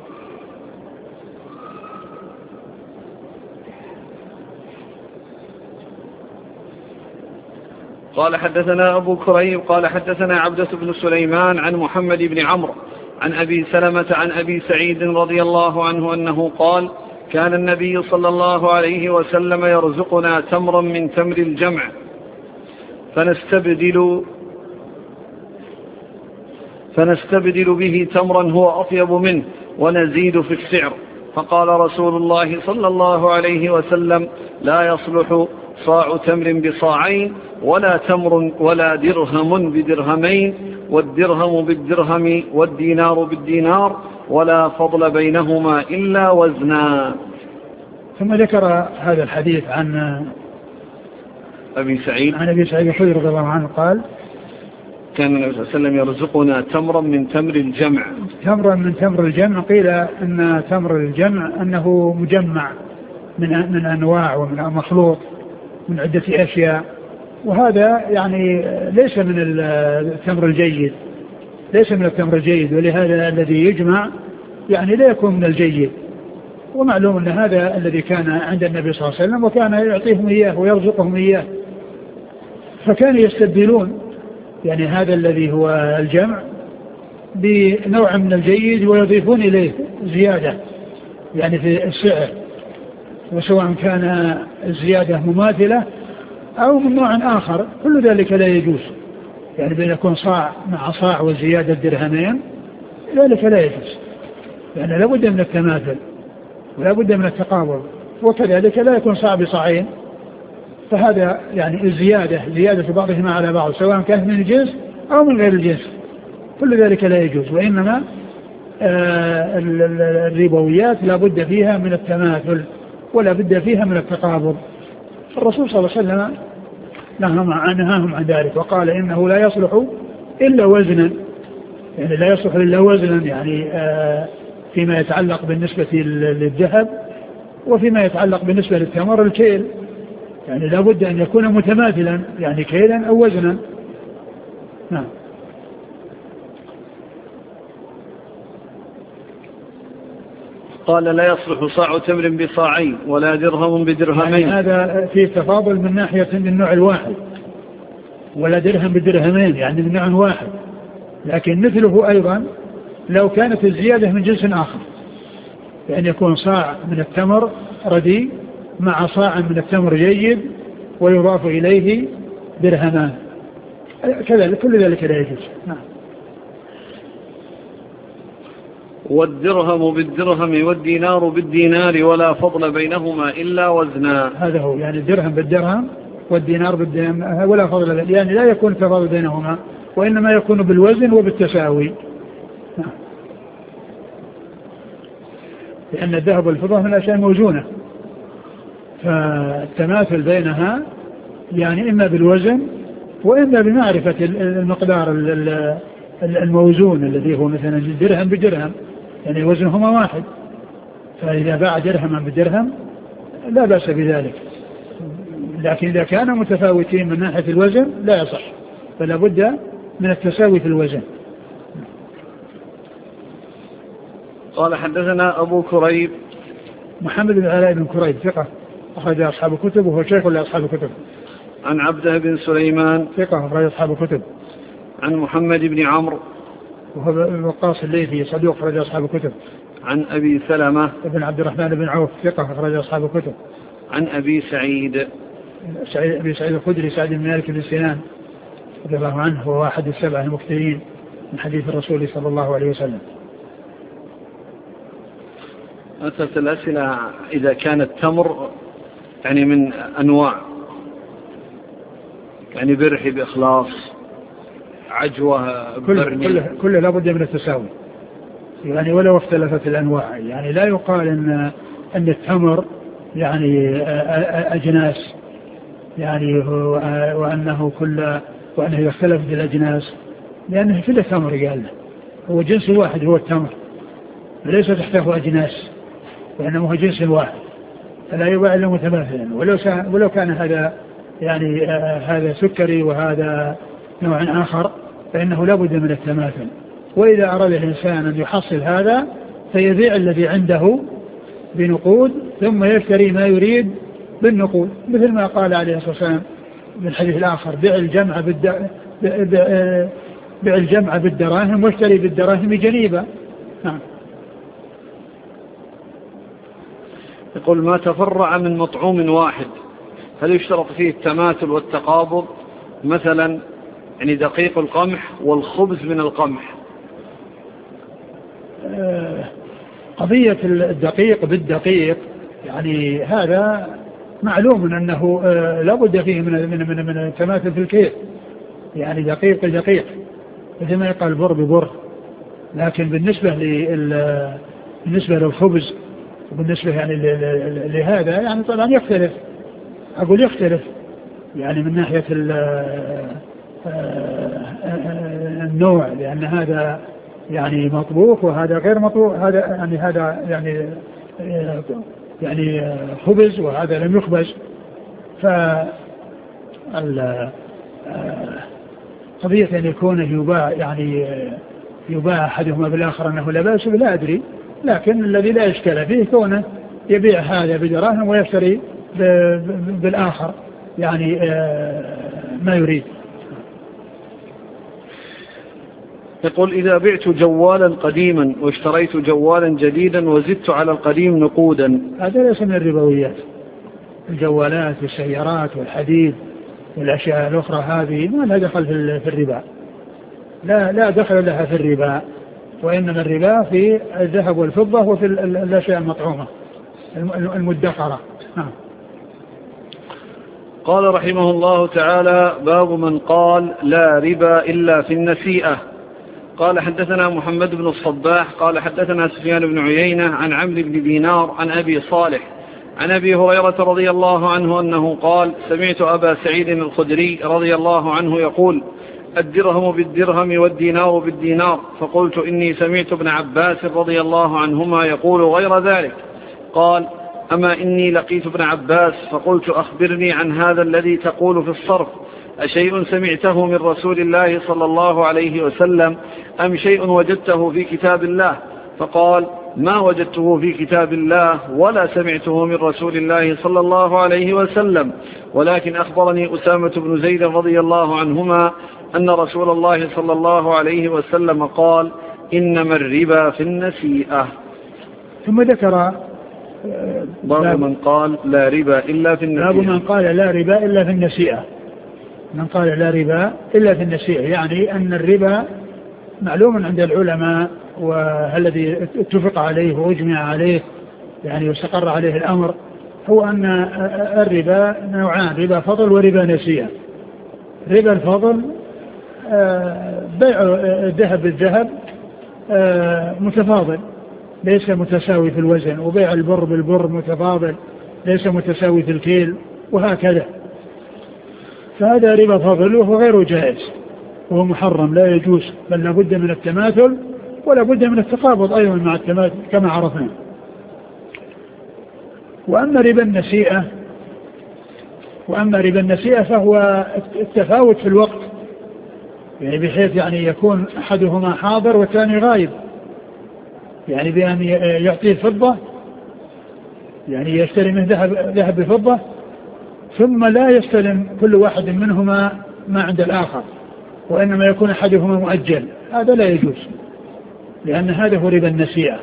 قال: حدثنا أبو كريب قال: حدثنا عبدة بن سليمان عن محمد بن عمرو عن أبي سلمة عن أبي سعيد رضي الله عنه أنه قال: كان النبي صلى الله عليه وسلم يرزقنا تمرا من تمر الجمع فنستبدل فنستبدل به تمرا هو أطيب منه ونزيد في السعر، فقال رسول الله صلى الله عليه وسلم: لا يصلح صاع تمر بصاعين ولا تمر ولا درهم بدرهمين والدرهم بالدرهم والدينار بالدينار ولا فضل بينهما إلا وزنا. ثم ذكر هذا الحديث عن أبي سعيد عن أبي سعيد الخدري رضي الله عنه قال: كان النبي صلى الله عليه وسلم يرزقنا تمرا من تمر الجمع. تمرا من تمر الجمع، قيل أن تمر الجمع أنه مجمع من من أنواع ومن مخلوط من عدة أشياء، وهذا يعني ليس من التمر الجيد، ليس من التمر الجيد، ولهذا الذي يجمع يعني لا يكون من الجيد. ومعلوم أن هذا الذي كان عند النبي صلى الله عليه وسلم وكان يعطيهم إياه ويرزقهم إياه، فكانوا يستبدلون يعني هذا الذي هو الجمع بنوع من الجيد ويضيفون إليه زيادة يعني في السعر، وسواء كان الزيادة مماثلة أو من نوع آخر، كل ذلك لا يجوز. يعني بأن يكون صاع مع صاع وزيادة درهمين ذلك لا يجوز، يعني لا بد من التماثل ولا بد من التقابل، وكذلك لا يكون صاع بصاعين، فهذا يعني الزيادة زيادة بعضهما على بعض سواء كانت من الجنس أو من غير الجنس، كل ذلك لا يجوز. وإنما آه الربويات لا بد فيها من التماثل ولا بد فيها من التقابل. الرسول صلى الله عليه وسلم نهاهم عن ذلك وقال إنه لا يصلح إلا وزنا، يعني لا يصلح إلا وزنا يعني آه فيما يتعلق بالنسبة للذهب وفيما يتعلق بالنسبة للتمر الكيل، يعني لا بد أن يكون متماثلا يعني كيلا أو وزنا. نعم. قال: لا يصلح صاع تمر بصاعين ولا درهم بدرهمين. يعني هذا فيه تفاضل من ناحية من النوع الواحد، ولا درهم بدرهمين يعني من نوع واحد، لكن مثله أيضا لو كانت الزيادة من جنس آخر، يعني يكون صاع من التمر رديء مع صاع من التمر جيد ويضاف إليه درهمان، كذلك كل ذلك لا يجوز. نعم. والدرهم بالدرهم والدينار بالدينار ولا فضل بينهما إلا وزنا. هذا هو، يعني الدرهم بالدرهم والدينار بالدينار ولا فضل بينهما، يعني لا يكون تفاضل بينهما وإنما يكون بالوزن وبالتساوي. نعم. لأن الذهب والفضة من الأشياء الموزونة، فالتماثل بينها يعني إما بالوزن وإما بمعرفة المقدار الموزون الذي هو مثلا درهم بدرهم، يعني وزنهما واحد، فإذا باع درهما بدرهم لا بأس بذلك، لكن إذا كانوا متفاوتين من ناحية الوزن لا يصح، فلا بد من التساوي في الوزن. قال: حدثنا أبو كريب محمد بن علاء بن كريب ثقة أخرج أصحاب الكتب وهو شيخ لأصحاب الكتب. عن عبده بن سليمان ثقة أخرج أصحاب الكتب. عن محمد بن عمرو وهو الوقاص الليثي صدوق أخرج أصحاب الكتب. عن أبي سلمة بن عبد الرحمن بن عوف ثقة أخرج أصحاب الكتب. عن أبي سعيد أبي سعيد الخدري سعد بن مالك بن سنان رضي الله عنه، هو أحد السبعة المكثرين من حديث الرسول صلى الله عليه وسلم. أسأل الأسئلة إذا كان التمر يعني من أنواع، يعني برحي بإخلاص عجوة برني، كله, كله لا بد من التساوي، يعني ولو اختلفت الأنواع. يعني لا يقال أن, أن التمر يعني أجناس، يعني وأنه كل وأنه يختلف بالأجناس، لأنه كله تمر قال له هو جنس واحد هو التمر، ليس تحته أجناس، وإنما هو جنس واحد فلا يباع إلا متماثلا. ولو, ولو كان هذا يعني آه هذا سكري وهذا نوع آخر فإنه لا بد من التماثل. وإذا أراد الإنسان أن يحصل هذا فيبيع الذي عنده بنقود ثم يشتري ما يريد بالنقود، مثل ما قال عليه الصلاة والسلام بالحديث الآخر: بيع الجمع بالد... بيع الجمع بالدراهم واشتري بالدراهم جنيبا. نعم. يقول: ما تفرع من مطعوم واحد هل يشترط فيه التماثل والتقابض؟ مثلا يعني دقيق القمح والخبز من القمح. قضية الدقيق بالدقيق يعني هذا معلوم أنه لا بد فيه من من من, من التماثل في الكيل، يعني دقيق دقيق مثل ما يقال بر ببر. لكن بالنسبة لل بالنسبة للخبز وبالنسبة يعني لهذا يعني طبعا يختلف، أقول يختلف يعني من ناحية النوع، لأن هذا يعني مطبوخ وهذا غير مطبوخ، هذا يعني هذا يعني يعني خبز وهذا لم يخبز. ف قضية أن يكون يباع يعني يباع أحدهما بالآخر أنه لا بأس لا أدري، لكن الذي لا إشكال فيه كونه يبيع هذا بدراهم ويشتري بالآخر يعني ما يريد. يقول: إذا بعت جوالا قديما واشتريت جوالا جديدا وزدت على القديم نقودا. هذا ليس من الربويات. الجوالات والسيارات والحديد والأشياء الأخرى هذه ما لها دخل في الربا، لا لا دخل لها في الربا، وإنما الربا في الذهب والفضة وفي الأشياء المطعومة المدخرة. قال رحمه الله تعالى: باب من قال لا ربا إلا في النسيئة. قال: حدثنا محمد بن الصباح قال حدثنا سفيان بن عيينة عن عمرو بن دينار عن أبي صالح عن أبي هريرة رضي الله عنه أنه قال: سمعت أبا سعيد الخدري رضي الله عنه يقول: الدرهم بالدرهم والدينار بالدينار. فقلت: إني سمعت ابن عباس رضي الله عنهما يقول غير ذلك. قال: أما إني لقيت ابن عباس فقلت: أخبرني عن هذا الذي تقول في الصرف، أشيء سمعته من رسول الله صلى الله عليه وسلم أم شيء وجدته في كتاب الله؟ فقال: ما وجدته في كتاب الله ولا سمعته من رسول الله صلى الله عليه وسلم، ولكن أخبرني أسامة بن زيد رضي الله عنهما أن رسول الله صلى الله عليه وسلم قال: إنما الربا في النسيئة. ثم ذكر باب من قال لا ربا إلا في النسيئة. باب من قال لا ربا إلا في النسيئة. من قال لا ربا إلا في النسيئة يعني أن الربا معلوم عند العلماء، والذي اتفق عليه وأجمع عليه يعني واستقر عليه الأمر هو أن الربا نوعان: ربا فضل وربا نسيئة. ربا الفضل بيع الذهب بالذهب متفاضل ليس متساوي في الوزن، وبيع البر بالبر متفاضل ليس متساوي في الكيل، وهكذا. فهذا ربا فضل وهو غير جائز وهو محرم لا يجوز، بل لابد من التماثل ولا بد من التقابض أيضا مع التماثل كما عرفنا. وأما ربا النسيئة وأما ربا النسيئة فهو التفاوت في الوقت، يعني بحيث يعني يكون أحدهما حاضر والثاني غائب، يعني بأن يعطيه الفضة يعني يشتري من ذهب ذهب بفضة ثم لا يستلم كل واحد منهما ما عند الآخر، وإنما يكون أحدهما مؤجل. هذا لا يجوز لأن هذا هو ربا النسيئة.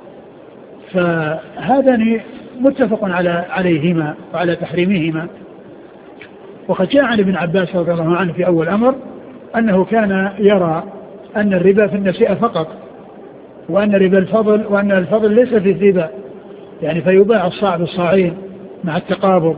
فهذان متفق على عليهما وعلى تحريمهما، وقد جاء عن ابن عباس رضي الله عنه في أول أمر أنه كان يرى أن الربا في النسيئة فقط، وأن ربا الفضل وأن الفضل ليس في الربا، يعني فيباع الصاع بالصاعين مع التقابض.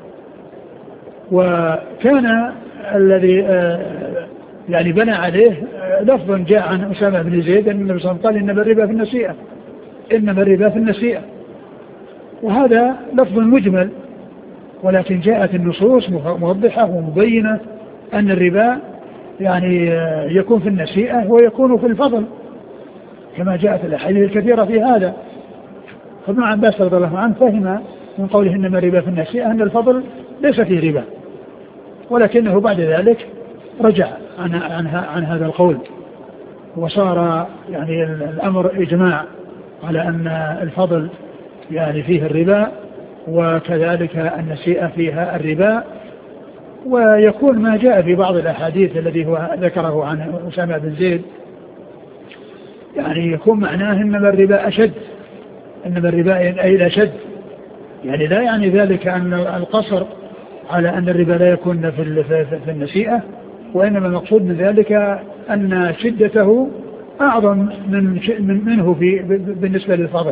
وكان الذي يعني بنى عليه لفظا جاء عن أسامة بن زيد أن النبي صلى الله عليه وسلم قال إنما الربا في النسيئة، إنما الربا في النسيئة، وهذا لفظ مجمل، ولكن جاءت النصوص موضحة ومبينة أن الربا يعني يكون في النسيئة ويكون في الفضل كما جاءت الأحاديث الكثيرة في هذا. فابن عباس رضي الله عنه فهم من قوله إنما الربا في النسيئة أن الفضل ليس فيه ربا، ولكنه بعد ذلك رجع عن, عن, عن هذا القول، وصار يعني الأمر إجماع على أن الفضل يعني فيه الربا، وكذلك النسيئة فيها الربا. ويكون ما جاء في بعض الأحاديث الذي هو ذكره عن أسامة بن زيد يعني يكون معناه إنما الربا أشد، إنما الربا أي الأشد، يعني لا يعني ذلك أن القصر على أن الربا لا يكون في في النسيئة، وإنما المقصود من ذلك أن شدته أعظم من منه في بالنسبة للفضل.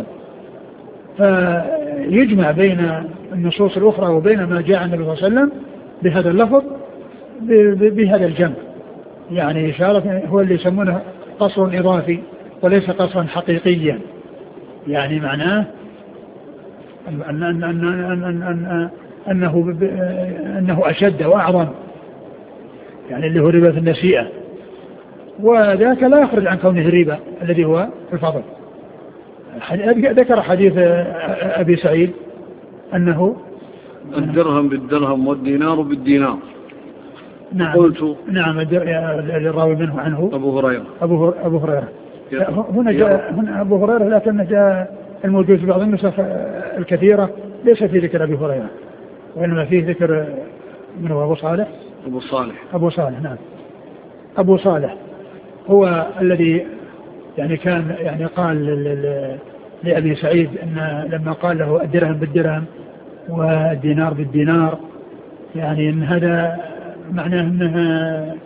فيجمع بين النصوص الأخرى وبين ما جاء عن النبي صلى الله عليه وسلم بهذا اللفظ بهذا الجمع، يعني إشارة هو اللي يسمونه قصر إضافي وليس قصرا حقيقيا، يعني معناه أن أن أن أن أن أنه أنه أشد وأعظم، يعني اللي هو ربا في النسيئة، وذاك لا يخرج عن كونه الربا الذي هو الفضل. ذكر حديث أبي سعيد أنه الدرهم بالدرهم والدينار بالدينار. نعم قلت نعم الراوي منه عنه أبو هريرة أبو أبو هريرة هنا جاء هنا أبو هريرة، لكن جاء الموجود في بعض النسخ الكثيرة ليس في ذكر أبي هريرة، وإنما فيه ذكر من هو أبو صالح أبو صالح أبو صالح نعم أبو صالح هو الذي يعني كان يعني قال لأبي سعيد أن لما قال له الدرهم بالدرهم والدينار بالدينار، يعني أن هذا معناه أنها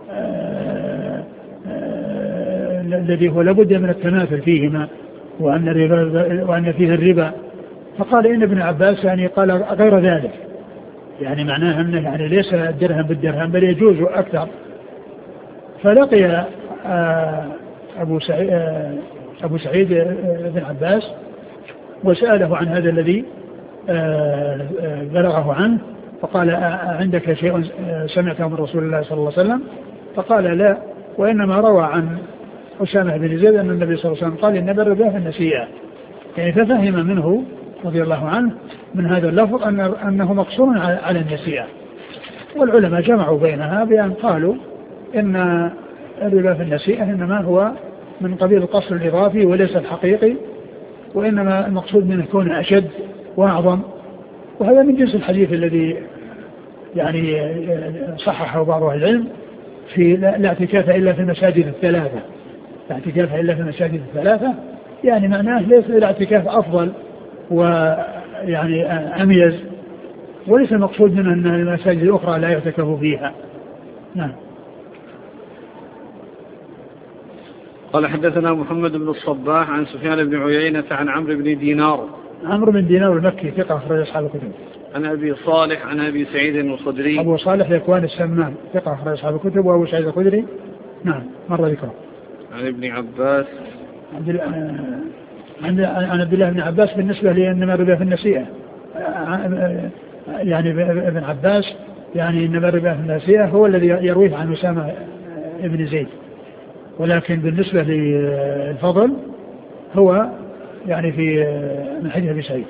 الذي هو لابد من التماثل فيهما، وأن الربا وأن فيه الربا. فقال إن ابن عباس يعني قال غير ذلك، يعني معناه أنه يعني ليس الدرهم بالدرهم بل يجوز أكثر. فلقي أبو سعيد أبو سعيد بن عباس وسأله عن هذا الذي بلغه عنه، فقال عندك شيء سمعته من رسول الله صلى الله عليه وسلم؟ فقال لا، وإنما روى عن أسامة بن زيد أن النبي صلى الله عليه وسلم قال إن الربا في النسيئة، يعني ففهم منه رضي الله عنه من هذا اللفظ أن أنه مقصور على النسيئة. والعلماء جمعوا بينها بأن قالوا إن الربا في النسيئة إنما هو من قبيل القصر الإضافي وليس الحقيقي، وإنما المقصود منه يكون أشد وأعظم. وهذا من جنس الحديث الذي يعني صححه بعض أهل العلم في لا اعتكاف إلا في المساجد الثلاثة، لا اعتكاف إلا في المساجد الثلاثة، يعني معناه ليس الاعتكاف أفضل ويعني أميز، وليس المقصود منه أن المساجد الأخرى لا يعتكف فيها. نعم. قال حدثنا محمد بن الصباح عن سفيان بن عيينة عن عمرو بن دينار. عمرو بن دينار المكي ثقة أخرج أصحاب الكتب. عن أبي صالح عن أبي سعيد الخدري. أبو صالح ذكوان السمان ثقة أخرج أصحاب الكتب. وأبو سعيد الخدري نعم مر ذكره. عن ابن عباس عن عبد الله بن عباس بالنسبة لأنما الربا في النسيئة، يعني ابن عباس يعني إنما الربا في النسيئة هو الذي يرويه عن أسامة بن زيد، ولكن بالنسبة للفضل هو يعني في من حديث أبي سعيد.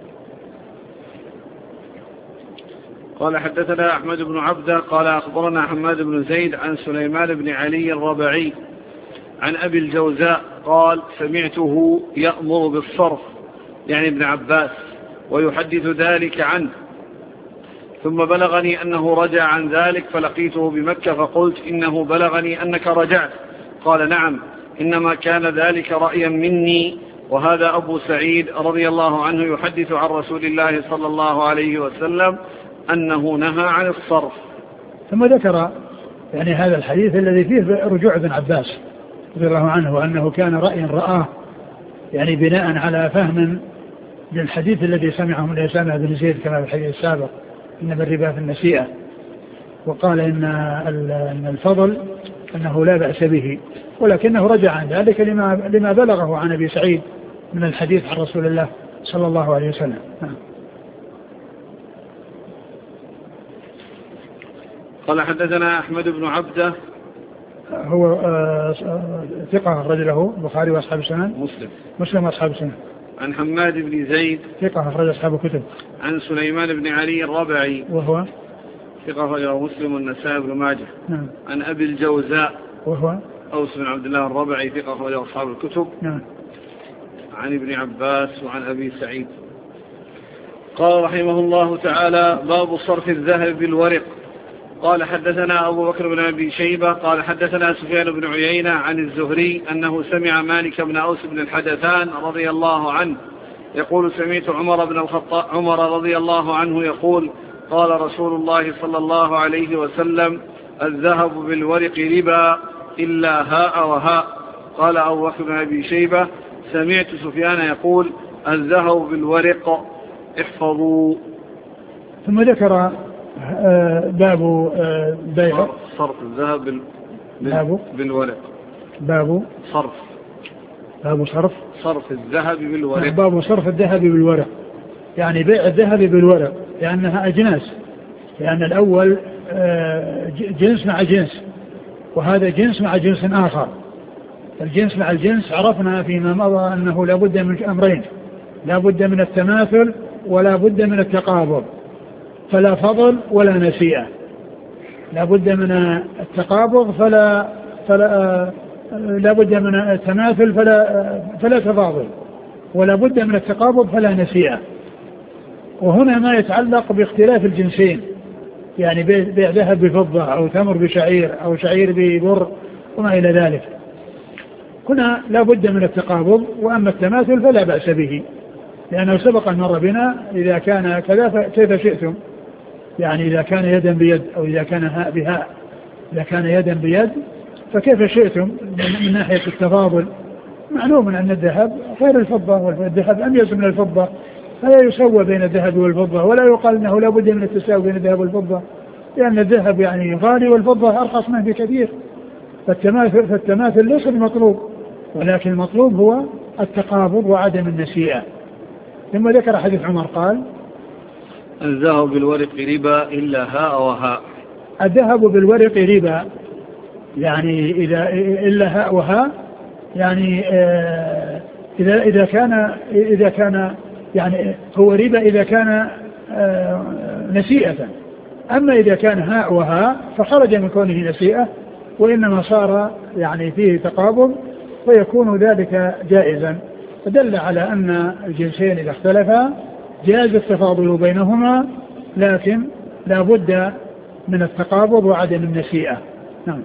قال حدثنا أحمد بن عبدة قال أخبرنا حماد بن زيد عن سليمان بن علي الربعي عن أبي الجوزاء قال سمعته يأمر بالصرف يعني ابن عباس ويحدث ذلك عنه، ثم بلغني أنه رجع عن ذلك فلقيته بمكة فقلت إنه بلغني أنك رجعت، قال نعم إنما كان ذلك رأيا مني، وهذا أبو سعيد رضي الله عنه يحدث عن رسول الله صلى الله عليه وسلم أنه نهى عن الصرف. ثم ذكر يعني هذا الحديث الذي فيه رجوع ابن عباس رضي الله عنه وأنه كان رأي رآه يعني بناء على فهم للحديث الذي سمعه من أسامة بن زيد كما في الحديث السابق إنما الربا في النسيئة، وقال إن الفضل أنه لا بأس به، ولكنه رجع عن ذلك لما, لما بلغه عن أبي سعيد من الحديث عن رسول الله صلى الله عليه وسلم. قال حدثنا أحمد بن عبده هو ثقة أخرج له البخاري وأصحاب السنن مسلم مسلم وأصحاب السنن. عن حماد بن زيد ثقة أخرج أصحاب الكتب. عن سليمان بن علي الربعي وهو ثقة أخرجه مسلم والنسائي بن ماجه. نعم. عن أبي الجوزاء وهو أوس بن عبد الله الربعي ثقة أخرجه أصحاب الكتب. نعم. عن ابن عباس وعن أبي سعيد. قال رحمه الله تعالى: باب صرف الذهب بالورق. قال حدثنا أبو بكر بن أبي شيبة قال حدثنا سفيان بن عيينة عن الزهري أنه سمع مالك بن أوس بن الحدثان رضي الله عنه يقول: سمعت عمر بن الخطاب عمر رضي الله عنه يقول: قال رسول الله صلى الله عليه وسلم: الذهب بالورق ربا إلا هاء وهاء. قال أبو بكر بن أبي شيبة: سمعت سفيان يقول: الذهب بالورق احفظوا. ثم ذكر باب بيع صرف الذهب بال... بال... بالورق. باب صرف باب صرف صرف الذهب بالورق. باب صرف الذهب بالورق، يعني بيع الذهب بالورق، لأنها أجناس، لأن الأول جنس مع جنس، وهذا جنس مع جنس آخر. الجنس مع الجنس عرفنا فيما مضى أنه لا بد من أمرين: لا بد من التماثل ولا بد من التقابض، فلا فضل ولا نسيئة. لا بد من التقابض فلا فلا لا بد من التماثل فلا فلا تفاضل، ولا بد من التقابض فلا نسيئة. وهنا ما يتعلق باختلاف الجنسين، يعني بيع ذهب بفضة أو تمر بشعير أو شعير ببر وما إلى ذلك. هنا لا بد من التقابض، وأما التماثل فلا بأس به، لأنه سبق أن مر بنا إذا كان كذا كيف شئتم، يعني إذا كان يدا بيد أو إذا كان هاء بهاء، إذا كان يدا بيد فكيف شئتم من ناحية التفاضل. معلوم أن الذهب غير الفضة، والذهب أميز من الفضة، فلا يسوى بين الذهب والفضة، ولا يقال أنه لا بد من التساوي بين الذهب والفضة، لأن الذهب يعني غالي والفضة أرخص منه بكثير. فالتماثل, فالتماثل ليس المطلوب، ولكن المطلوب هو التقابض وعدم النسيئة. ثم ذكر حديث عمر قال: الذهب بالورق ربا إلا هاء وهاء. الذهب بالورق ربا، يعني إذا إلا هاء وهاء، يعني آه إذا إذا كان إذا كان يعني هو ربا إذا كان آه نسيئة. أما إذا كان هاء وهاء فخرج من كونه نسيئة، وإنما صار يعني فيه تقابض، ويكون ذلك جائزا. فدل على أن الجنسين إذا اختلفا جاز التفاضل بينهما، لكن لا بد من التقابض وعدم النسيئة. نعم.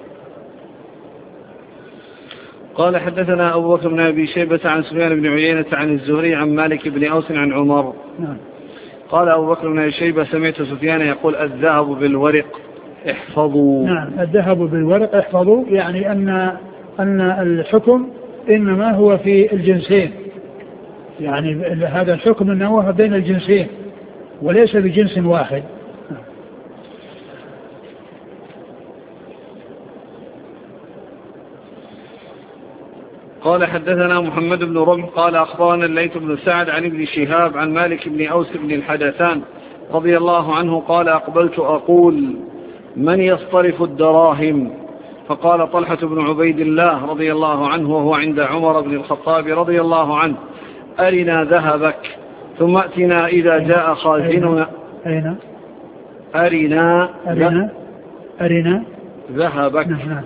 قال حدثنا أبو بكر بن أبي شيبة عن سفيان بن عيينة عن الزهري عن مالك بن أوس عن عمر. نعم. قال أبو بكر بن أبي شيبة: سمعت سفيان يقول: الذهب بالورق احفظوا. نعم، الذهب بالورق احفظوا، يعني أن أن الحكم إنما هو في الجنسين، يعني هذا الحكم إنما هو بين الجنسين وليس بجنس واحد. قال حدثنا محمد بن رمح قال أخبرنا الليث بن سعد عن ابن شهاب عن مالك بن أوس بن الحدثان رضي الله عنه قال: أقبلت أقول: من يصطرف الدراهم؟ فقال طلحة بن عبيد الله رضي الله عنه وهو عند عمر بن الخطاب رضي الله عنه: أرنا ذهبك ثم أتنا إذا جاء خازننا. أين؟ أرنا أرنا أرنا ذهبك. نعم.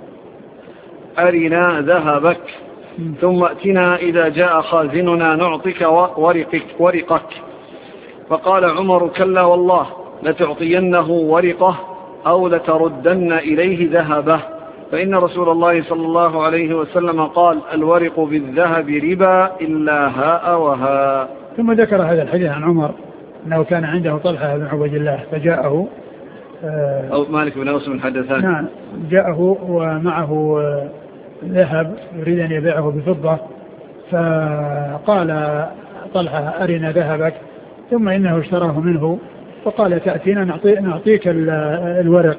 أرنا ذهبك ثم أتنا إذا جاء خازننا نعطيك ورقك, ورقك. فقال عمر: كلا والله لتعطينه ورقه أو لتردن إليه ذهبه، فإن رسول الله صلى الله عليه وسلم قال: الورق بالذهب ربا إلا هاء وهاء. ثم ذكر هذا الحديث عن عمر أنه كان عنده طلحة بن عبيد الله فجاءه أو مالك بن أوس بن حدثان. نعم جاءه ومعه ذهب يريد أن يبيعه بفضة، فقال طلحة أرنا ذهبك، ثم إنه اشتراه منه فقال تأتينا نعطي نعطيك الورق،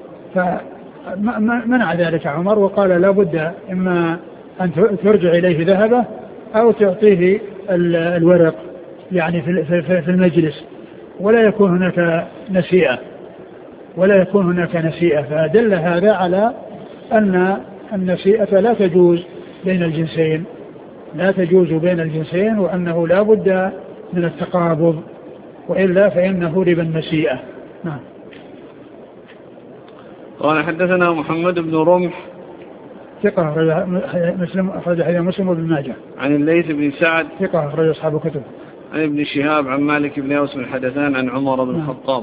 فمنع ذلك عمر وقال لا بد إما أن ترجع إليه ذهبه أو تعطيه الورق يعني في المجلس، ولا يكون هناك نسيئة ولا يكون هناك نسيئة فدل هذا على أن النسيئة لا تجوز بين الجنسين لا تجوز بين الجنسين وأنه لا بد من التقابض، وإلا فإنه ربا النسيئة. نعم. قال حدثنا محمد بن رمح ثقة مسلم أخرج حديث مسلم وابن ماجه. عن الليث بن سعد ثقة أخرج أصحاب الكتب. عن ابن شهاب عن مالك بن أوس بن حدثان عن عمر بن الخطاب.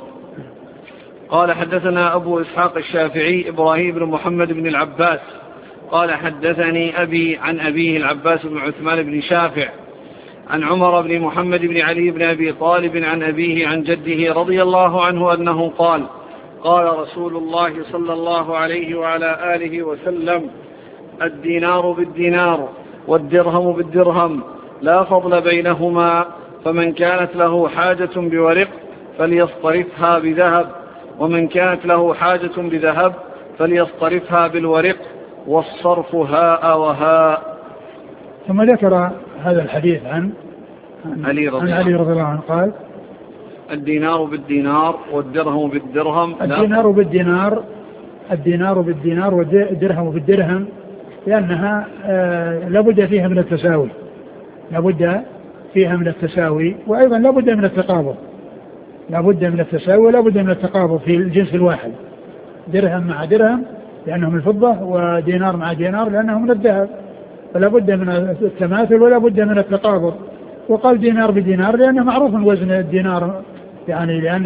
قال حدثنا أبو إسحاق الشافعي إبراهيم بن محمد بن العباس قال حدثني أبي عن أبيه العباس بن عثمان بن شافع عن عمر بن محمد بن علي بن أبي طالب عن أبيه عن جده رضي الله عنه أنه قال قال رسول الله صلى الله عليه وعلى آله وسلم الدينار بالدينار والدرهم بالدرهم لا فضل بينهما، فمن كانت له حاجة بورق فليصطرفها بذهب، ومن كانت له حاجة بذهب فليصطرفها بالورق، والصرف هاء وهاء. ثم ذكر هذا الحديث عن علي رضي, عن علي رضي الله عنه قال الدينار بالدينار والدرهم بالدرهم الدينار بالدينار الدينار بالدينار والدرهم بالدرهم، لأنها آه لابد فيها من التساوي لابد فيها من التساوي وأيضا لابد من التقابض لابد من التساوي ولابد من التقابض في الجنس الواحد، درهم مع درهم لأنه من الفضة ودينار مع دينار لأنه من الذهب، فلا بد من التماثل ولا بد من التقابض. وقال دينار بدينار لأنه معروف وزن الدينار، يعني لأن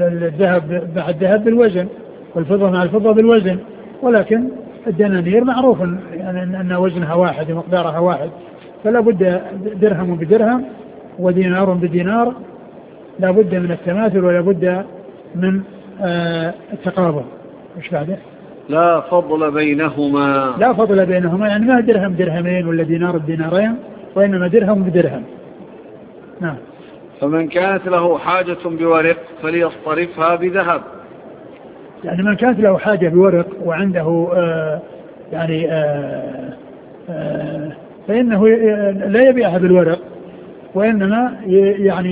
الذهب مع الذهب بالوزن والفضة مع الفضة بالوزن، ولكن الدنانير معروف يعني أن وزنها واحد ومقدارها واحد، فلا بد درهم بدرهم ودينار بدينار، لا بد من التماثل ولا بد من آه التقابض. ايش بعده؟ لا فضل بينهما لا فضل بينهما يعني ما درهم درهمين ولا دينار بدينارين، وإنما درهم بدرهم. نعم. فمن كانت له حاجة بورق فليصطرفها بذهب، يعني من كانت له حاجة بورق وعنده آه يعني آه آه فإنه لا يبيعها بالورق وإنما يعني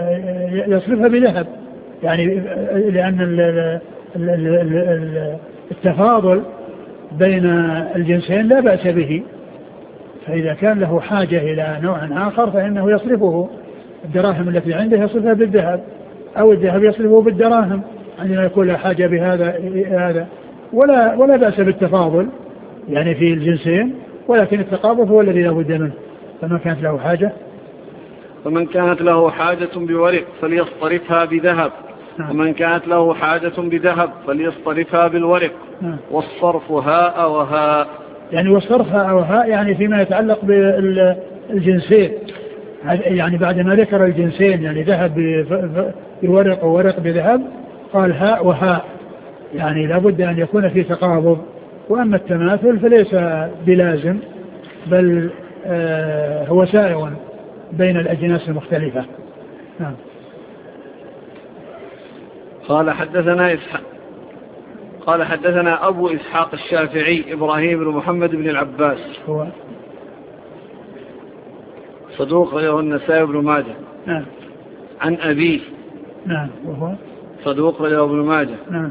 يصرفها بذهب، يعني لأن التفاضل بين الجنسين لا بأس به، فإذا كان له حاجة إلى نوع آخر فإنه يصرفه، الدراهم التي عنده يصرفها بالذهب أو الذهب يصرفه بالدراهم عندما يكون له حاجة بهذا هذا ولا ولا بأس بالتفاضل يعني في الجنسين، ولكن التقابض هو الذي لا بد منه. فما كانت له حاجة فمن كانت له حاجة بورق فليصطرفها بذهب، ومن كانت له حاجة بذهب فليصطرفها بالورق، والصرف هاء وهاء، يعني والصرف هاء وهاء يعني فيما يتعلق بالجنسين، يعني بعد ما ذكر الجنسين يعني ذهب بورق وورق بذهب قال هاء وهاء، يعني لابد أن يكون في تقابض. وأما التماثل فليس بلازم بل آه هو سائغ بين الأجناس المختلفة. نعم. قال حدثنا إسحاق قال حدثنا أبو إسحاق الشافعي إبراهيم بن محمد بن العباس هو صدوق له النسائي بن ماجه. نعم. عن أبيه. نعم. وهو صدوق له ابن ماجه. نعم.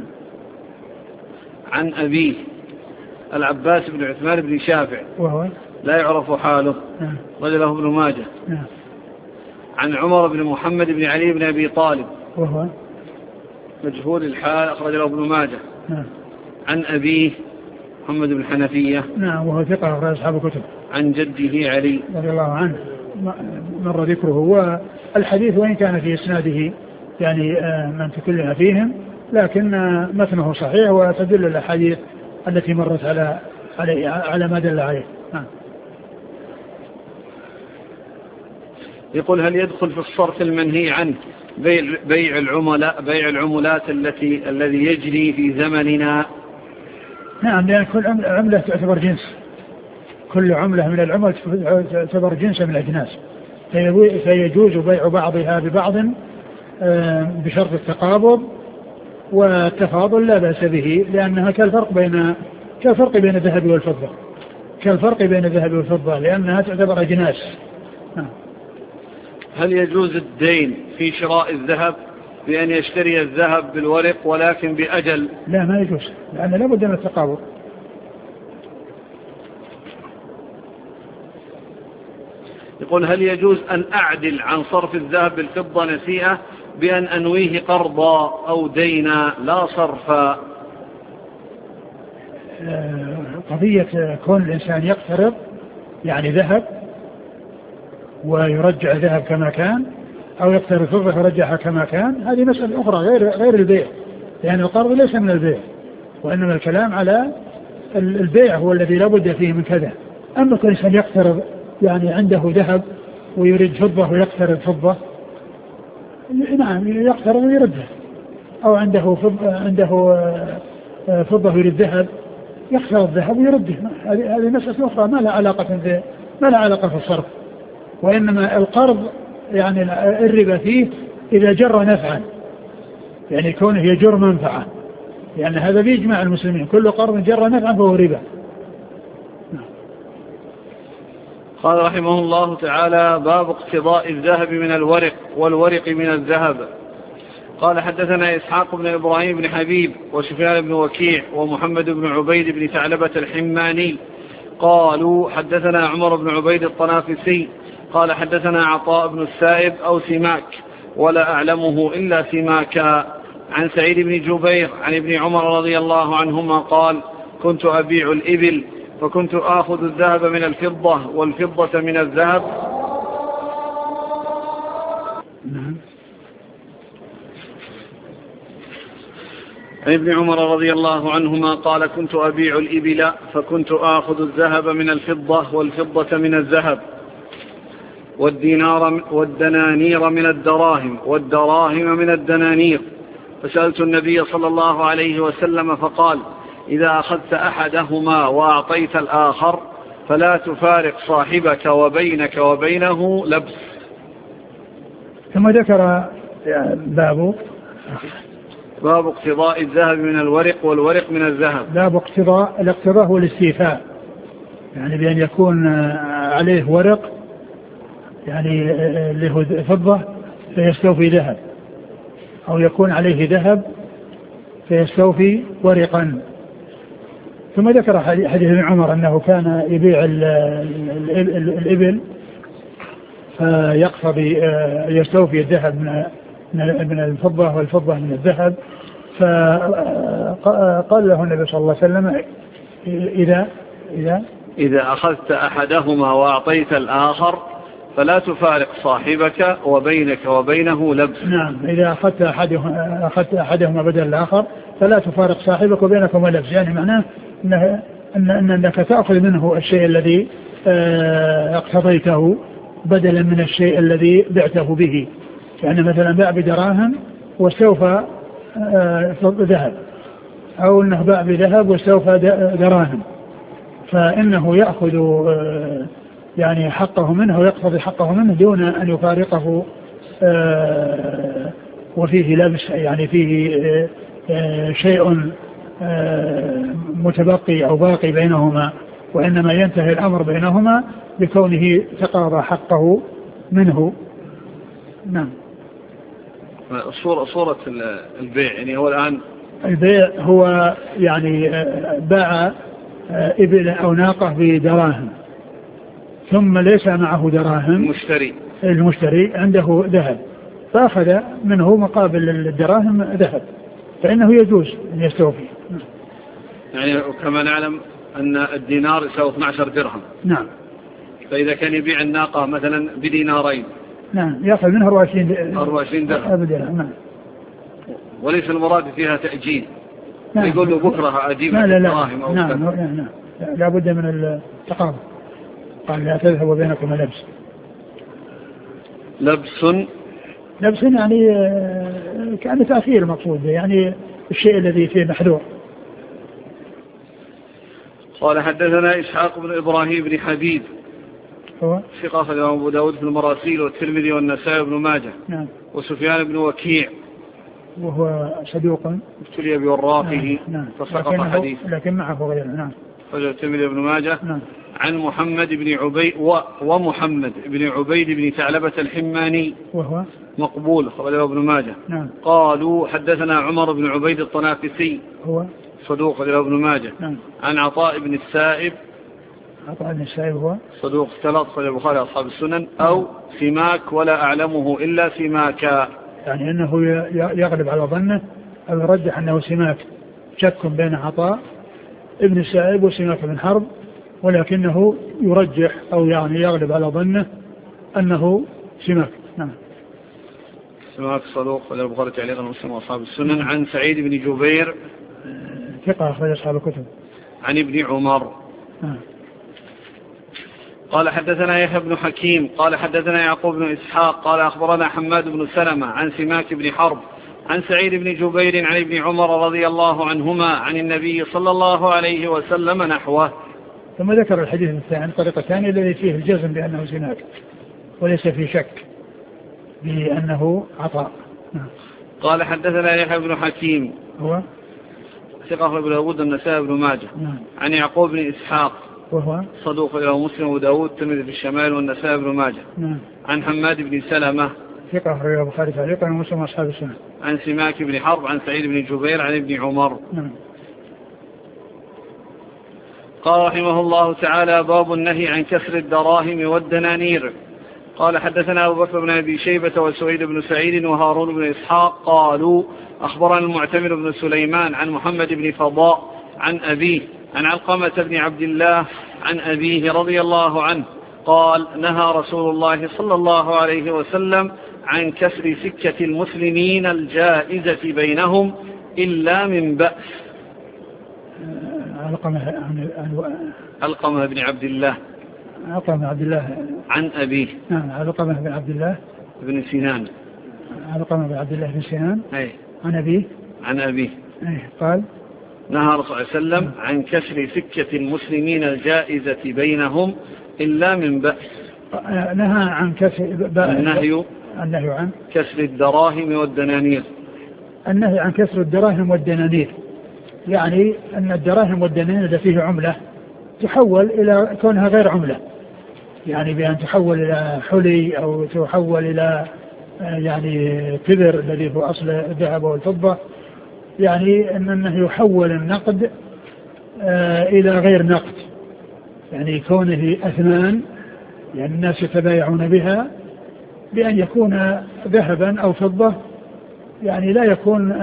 عن أبيه العباس بن عثمان بن شافع وهو لا يعرف حاله. نعم. رجله ابن ماجه. نعم. عن عمر بن محمد بن علي بن أبي طالب وهو مجهول الحال أخرج له ابن ماجه. نعم. عن أبيه محمد بن حنفية. نعم. وهو ثقة أخرج أصحاب الكتب. عن جده علي رضي الله عنه مر ذكره. والحديث وإن كان في إسناده يعني من تكلم فيهم لكن متنه صحيح وتدل الأحاديث التي مرت على على على ما دل عليه. نعم. يقول هل يدخل في الصرف المنهي عنه بيع, بيع العملاء بيع العملات التي الذي يجري في زمننا؟ نعم، لأن كل عملة تعتبر جنس، كل عملة من العمل تعتبر جنس من الأجناس، فيجوز بيع بعضها ببعض بشرط التقابض والتفاضل لا بأس به، لأنها كالفرق بين كالفرق بين الذهب والفضة كالفرق بين الذهب والفضة لأنها تعتبر أجناس. هل يجوز الدين في شراء الذهب بأن يشتري الذهب بالورق ولكن بأجل؟ لا، ما يجوز، لأن لا بد من التقابض. يقول هل يجوز أن أعدل عن صرف الذهب بالفضة نسيئة بأن أنويه قرضا أو دينا لا صرفا؟ قضية كون الإنسان يقترض يعني ذهب ويرجع ذهب كما كان، أو يقترض فضة ويرجعها كما كان، هذه مسألة أخرى غير غير البيع، لأن يعني القرض ليس من البيع، وإنما الكلام على البيع هو الذي لا بد فيه من كذا. أما كل إنسان يقترض يعني عنده ذهب ويريد فضة ويقترض فضة، نعم يقترض ويرده، أو عنده فضة عنده فضة ويريد ذهب يقترض الذهب ويرده، هذه مسألة أخرى ما لها علاقة ما لها علاقة في الصرف. وإنما القرض يعني الربا فيه إذا جر نفعا، يعني كونه يجر منفعة، يعني هذا بيجمع المسلمين، كل قرض جر نفعا فهو ربا. قال رحمه الله تعالى: باب اقتضاء الذهب من الورق والورق من الذهب. قال حدثنا إسحاق بن إبراهيم بن حبيب وسفيان بن وكيع ومحمد بن عبيد بن ثعلبة الحماني قالوا حدثنا عمر بن عبيد الطنافسي قال حدثنا عطاء بن السائب أو سماك ولا أعلمه إلا سماكا عن سعيد بن جبير عن ابن عمر رضي الله عنهما قال: كنت أبيع الإبل فكنت آخذ الذهب من الفضة والفضة من الذهب. عن ابن عمر رضي الله عنهما قال: كنت أبيع الإبل فكنت آخذ الذهب من الفضة والفضة من الذهب والدينار والدنانير من الدراهم والدراهم من الدنانير. فسألت النبي صلى الله عليه وسلم فقال: إذا أخذت أحدهما وأعطيت الآخر فلا تفارق صاحبك وبينك وبينه لبس. ثم ذكر باب باب اقتضاء الذهب من الورق والورق من الذهب. باب اقتضاء، الاقتضاء هو الاستيفاء، يعني بأن يكون عليه ورق يعني له فضة فيستوفي ذهب، أو يكون عليه ذهب فيستوفي ورقا. ثم ذكر حديث ابن عمر أنه كان يبيع الإبل فيقتضي يستوفي الذهب من الفضة والفضة من الذهب. فقال له النبي صلى الله عليه وسلم: إذا إذا إذا أخذت أحدهما وأعطيت الآخر فلا تفارق صاحبك وبينك وبينه لبس. نعم، إذا أخذت أحدهما, أخذت أحدهما بدل الآخر فلا تفارق صاحبك وبينكما لبس، يعني معناه أن أن أنك تأخذ منه الشيء الذي اقتضيته بدلا من الشيء الذي بعته به. يعني مثلا باع بدراهم واستوفى ذهب، أو أنه باع بذهب واستوفى دراهم، فإنه يأخذ يعني حقه منه ويقتضي حقه منه دون أن يفارقه وفيه لبس، يعني فيه شيء متبقي أو باقي بينهما، وإنما ينتهي الأمر بينهما بكونه تقاضى حقه منه. نعم. صورة, صورة البيع يعني هو الآن البيع هو يعني باع إبل أو ناقة بدراهم ثم ليس معه دراهم، المشتري المشتري عنده ذهب فأخذ منه مقابل الدراهم ذهب، فإنه يجوز أن يستوفي. يعني كما نعلم أن الدينار يساوي اثني عشر درهم. نعم. فإذا كان يبيع الناقة مثلا بدينارين نعم يأخذ منها أربعة وعشرين درهم. نعم. وليس المراد فيها تأجيل. نعم. يقول له بكرة أجيب لا لا لا. أو نعم. نعم. نعم. لا بد من التقابل، قال لا تذهب بينكم لبس. لبس لبس يعني كأنه تأثير مقصود، يعني الشيء الذي فيه محذور. قال حدثنا إسحاق بن إبراهيم بن حبيب هو ثقة أخرجه أبو داود في المراسيل والترمذي والنسائي وابن ماجه. نعم. وسفيان بن وكيع وهو صدوق ابتلي بورافه نعم. فسقط حديث لكن معه غيره. نعم. أخرجه الترمذي وابن ماجه. نعم. عن محمد بن عبيد و... ومحمد بن عبيد بن ثعلبة الحماني وهو مقبول أخرجه ابن ماجه. نعم. قالوا حدثنا عمر بن عبيد الطنافسي هو صدوق أخرجه ابن ماجه. نعم. عن عطاء بن السائب عطاء بن السائب هو صدوق اختلط أخرجه البخاري أصحاب السنن. أو سماك ولا أعلمه إلا سماكا، يعني أنه يغلب على ظنه أو يرجح أنه سماك، شك بين عطاء ابن السائب وسماك بن حرب، ولكنه يرجح أو يعني يغلب على ظنه أنه سماك. نعم. سماك صدوق أخرجه البخاري تعليقا ومسلم وأصحاب السنن. عن سعيد بن جبير ثقة أخرج أصحاب الكتب. عن ابن عمر. نعم. قال حدثنا يحيى بن حكيم قال حدثنا يعقوب بن إسحاق قال أخبرنا حماد بن سلمة عن سماك بن حرب عن سعيد بن جبير عن ابن عمر رضي الله عنهما عن النبي صلى الله عليه وسلم نحوه. ثم ذكر الحديث الثاني الطريقة الثانية الذي فيه الجزم بأنه سماك وليس في شك بأنه عطاء. نعم. قال حدثنا يحيى بن حكيم هو ثقة ابن داود النسائي بن ماجه. نعم. عن يعقوب بن إسحاق وهو صدوق له مسلم وداود الترمذي في الشمال والنسائي بن ماجه. نعم. عن حماد بن سلمة ثقة أخرجه البخاري تعليقا ومسلم وأصحاب السنن. عن سماك بن حرب عن سعيد بن جبير عن ابن عمر. نعم. قال رحمه الله تعالى: باب النهي عن كسر الدراهم والدنانير. قال حدثنا أبو بكر بن أبي شيبة وسويد بن سعيد وهارون بن إسحاق قالوا أخبرنا المعتمر بن سليمان عن محمد بن فضاء عن أبيه عن علقمة بن عبد الله عن أبيه رضي الله عنه قال: نهى رسول الله صلى الله عليه وسلم عن كسر سكة المسلمين الجائزة بينهم إلا من بأس. علقمة علقمة بن عبد الله علقمة بن عبد الله عن أبيه. نعم. علقمة بن عبد الله بن سنان. علقمة بن عبد الله بن سنان. أي. عن أبيه. عن أبيه. أي. قال: نهى رسول الله صلى الله عليه وسلم عن كسر سكة المسلمين الجائزة بينهم إلا من بأس. نهى عن كسر النهي النهي عن كسر الدراهم والدنانير. النهي عن كسر الدراهم والدنانير، يعني أن الدراهم والدنانير التي فيه عملة تحول إلى كونها غير عملة، يعني بأن تحول إلى حلي أو تحول إلى يعني كبر الذي هو أصل الذهب والفضة، يعني أنه يحول النقد إلى غير نقد، يعني كونه أثمان، يعني الناس يتبايعون بها بأن يكون ذهبا أو فضة، يعني لا يكون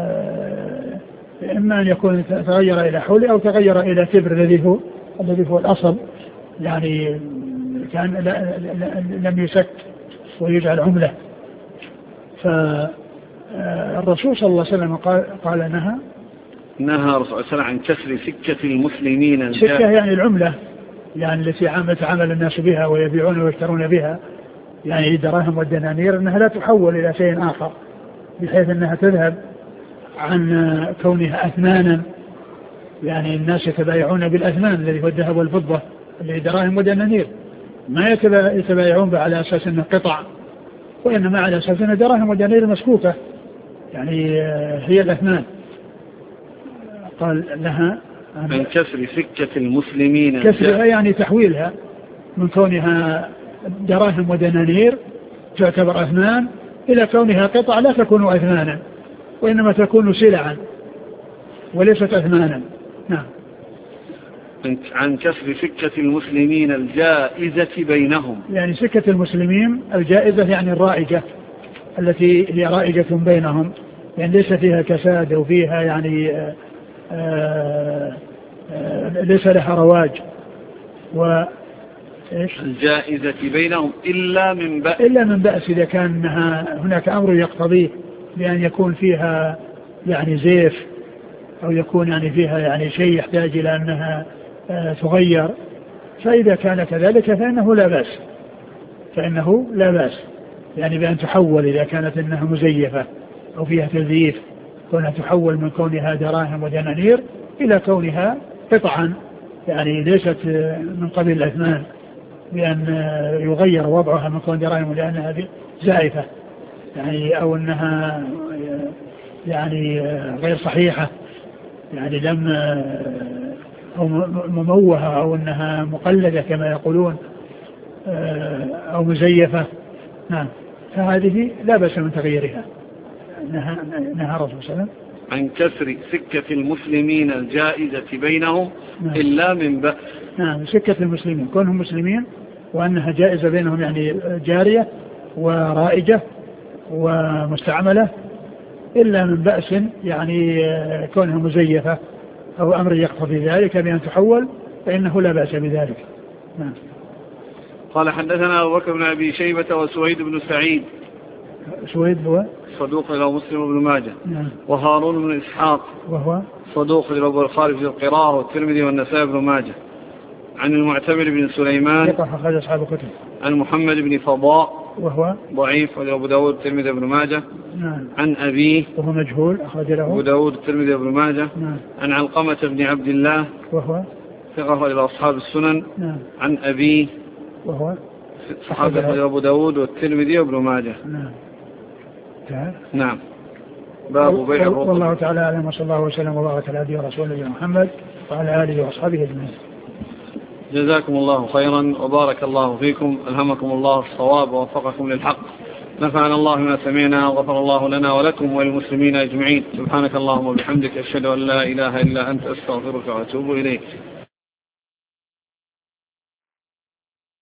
إما أن يكون تغير إلى حلي أو تغير إلى كبر الذي هو الذي هو الأصل، يعني كان لم يسك ويجعل عملة. فالرسول صلى الله عليه وسلم قال, قال نهى نهى رسول الله عن كسر سكة المسلمين. سكة يعني العملة، يعني التي يتعامل الناس بها ويبيعون ويشترون بها، يعني الدراهم والدنانير أنها لا تحول إلى شيء آخر بحيث أنها تذهب عن كونها أثمانا، يعني الناس يتبايعون بالأثمان الذي هو الذهب والفضة اللي دراهم ودنانير، ما يتبايعون على أساس أنه قطع، وإنما على أساس أنه دراهم ودنانير مسكوكة، يعني هي الأثمان. قال لها عن كسر سكة المسلمين، كسرها يعني تحويلها من كونها دراهم ودنانير تعتبر أثمان إلى كونها قطع لا تكون أثمانا، وإنما تكون سلعا وليست أثمانا. نعم. عن كسر سكة المسلمين الجائزة بينهم، يعني سكة المسلمين الجائزة يعني الرائجة التي هي رائجة بينهم، يعني ليس فيها كساد وفيها يعني آآ آآ ليس لها رواج. و إيش؟ الجائزة بينهم إلا من بأس، إلا من بأس إذا كان هناك أمر يقتضيه بأن يكون فيها يعني زيف أو يكون يعني فيها يعني شيء يحتاج إلى أنها تغير، فإذا كان كذلك فإنه لا بأس فإنه لا بأس يعني بأن تحول إذا كانت إنها مزيفة أو فيها تزييف، كونها تحول من كونها دراهم ودنانير إلى كونها قطعا يعني ليست من قبيل الأثمان، بأن يغير وضعها من كون دراهم لأنها زائفة يعني أو أنها يعني غير صحيحة يعني لم أو مموهة أو أنها مقلدة كما يقولون أو مزيفة. نعم، فهذه لا بأس من تغييرها. نهى نهى الرسول صلى الله عليه وسلم عن كسر سكة المسلمين الجائزة بينهم. نعم. إلا من بأس. نعم، سكة المسلمين كونهم مسلمين وأنها جائزة بينهم يعني جارية ورائجة ومستعملة، إلا من بأس يعني كونها مزيفة أو أمر يقتضي ذلك بأن تحول فإنه لا بأس بذلك. نعم. قال حدثنا أبو بكر بن أبي شيبة وسويد بن سعيد. سويد هو صدوق له مسلم بن ماجه. نعم. وهارون بن إسحاق وهو صدوق له أبو الخالد في القراءة والترمذي والنسائي بن ماجه. عن المعتمر بن سليمان أخرج أصحاب الكتب. عن محمد بن فضاء وهو ضعيف وأبو داود الترمذي بن ماجه. نعم. عن أبيه وهو مجهول أخرج له أبو داود الترمذي بن ماجه. نعم. عن علقمة بن عبد الله وهو ثقة إلى أصحاب السنن. نعم. عن أبيه وهو صحابة أبو داود والترمذي وابن ماجه. نعم. نعم. باب بيع الرطب. والله تعالى أعلم، وصلى الله وسلم وبارك على عبده ورسوله محمد وعلى آله وأصحابه أجمعين. جزاكم الله خيرا وبارك الله فيكم، ألهمكم الله الصواب ووفقكم للحق، نفعنا الله ما سمعنا وغفر الله لنا ولكم وللمسلمين أجمعين. سبحانك اللهم وبحمدك، أشهد أن لا إله إلا أنت، أستغفرك وأتوب إليك.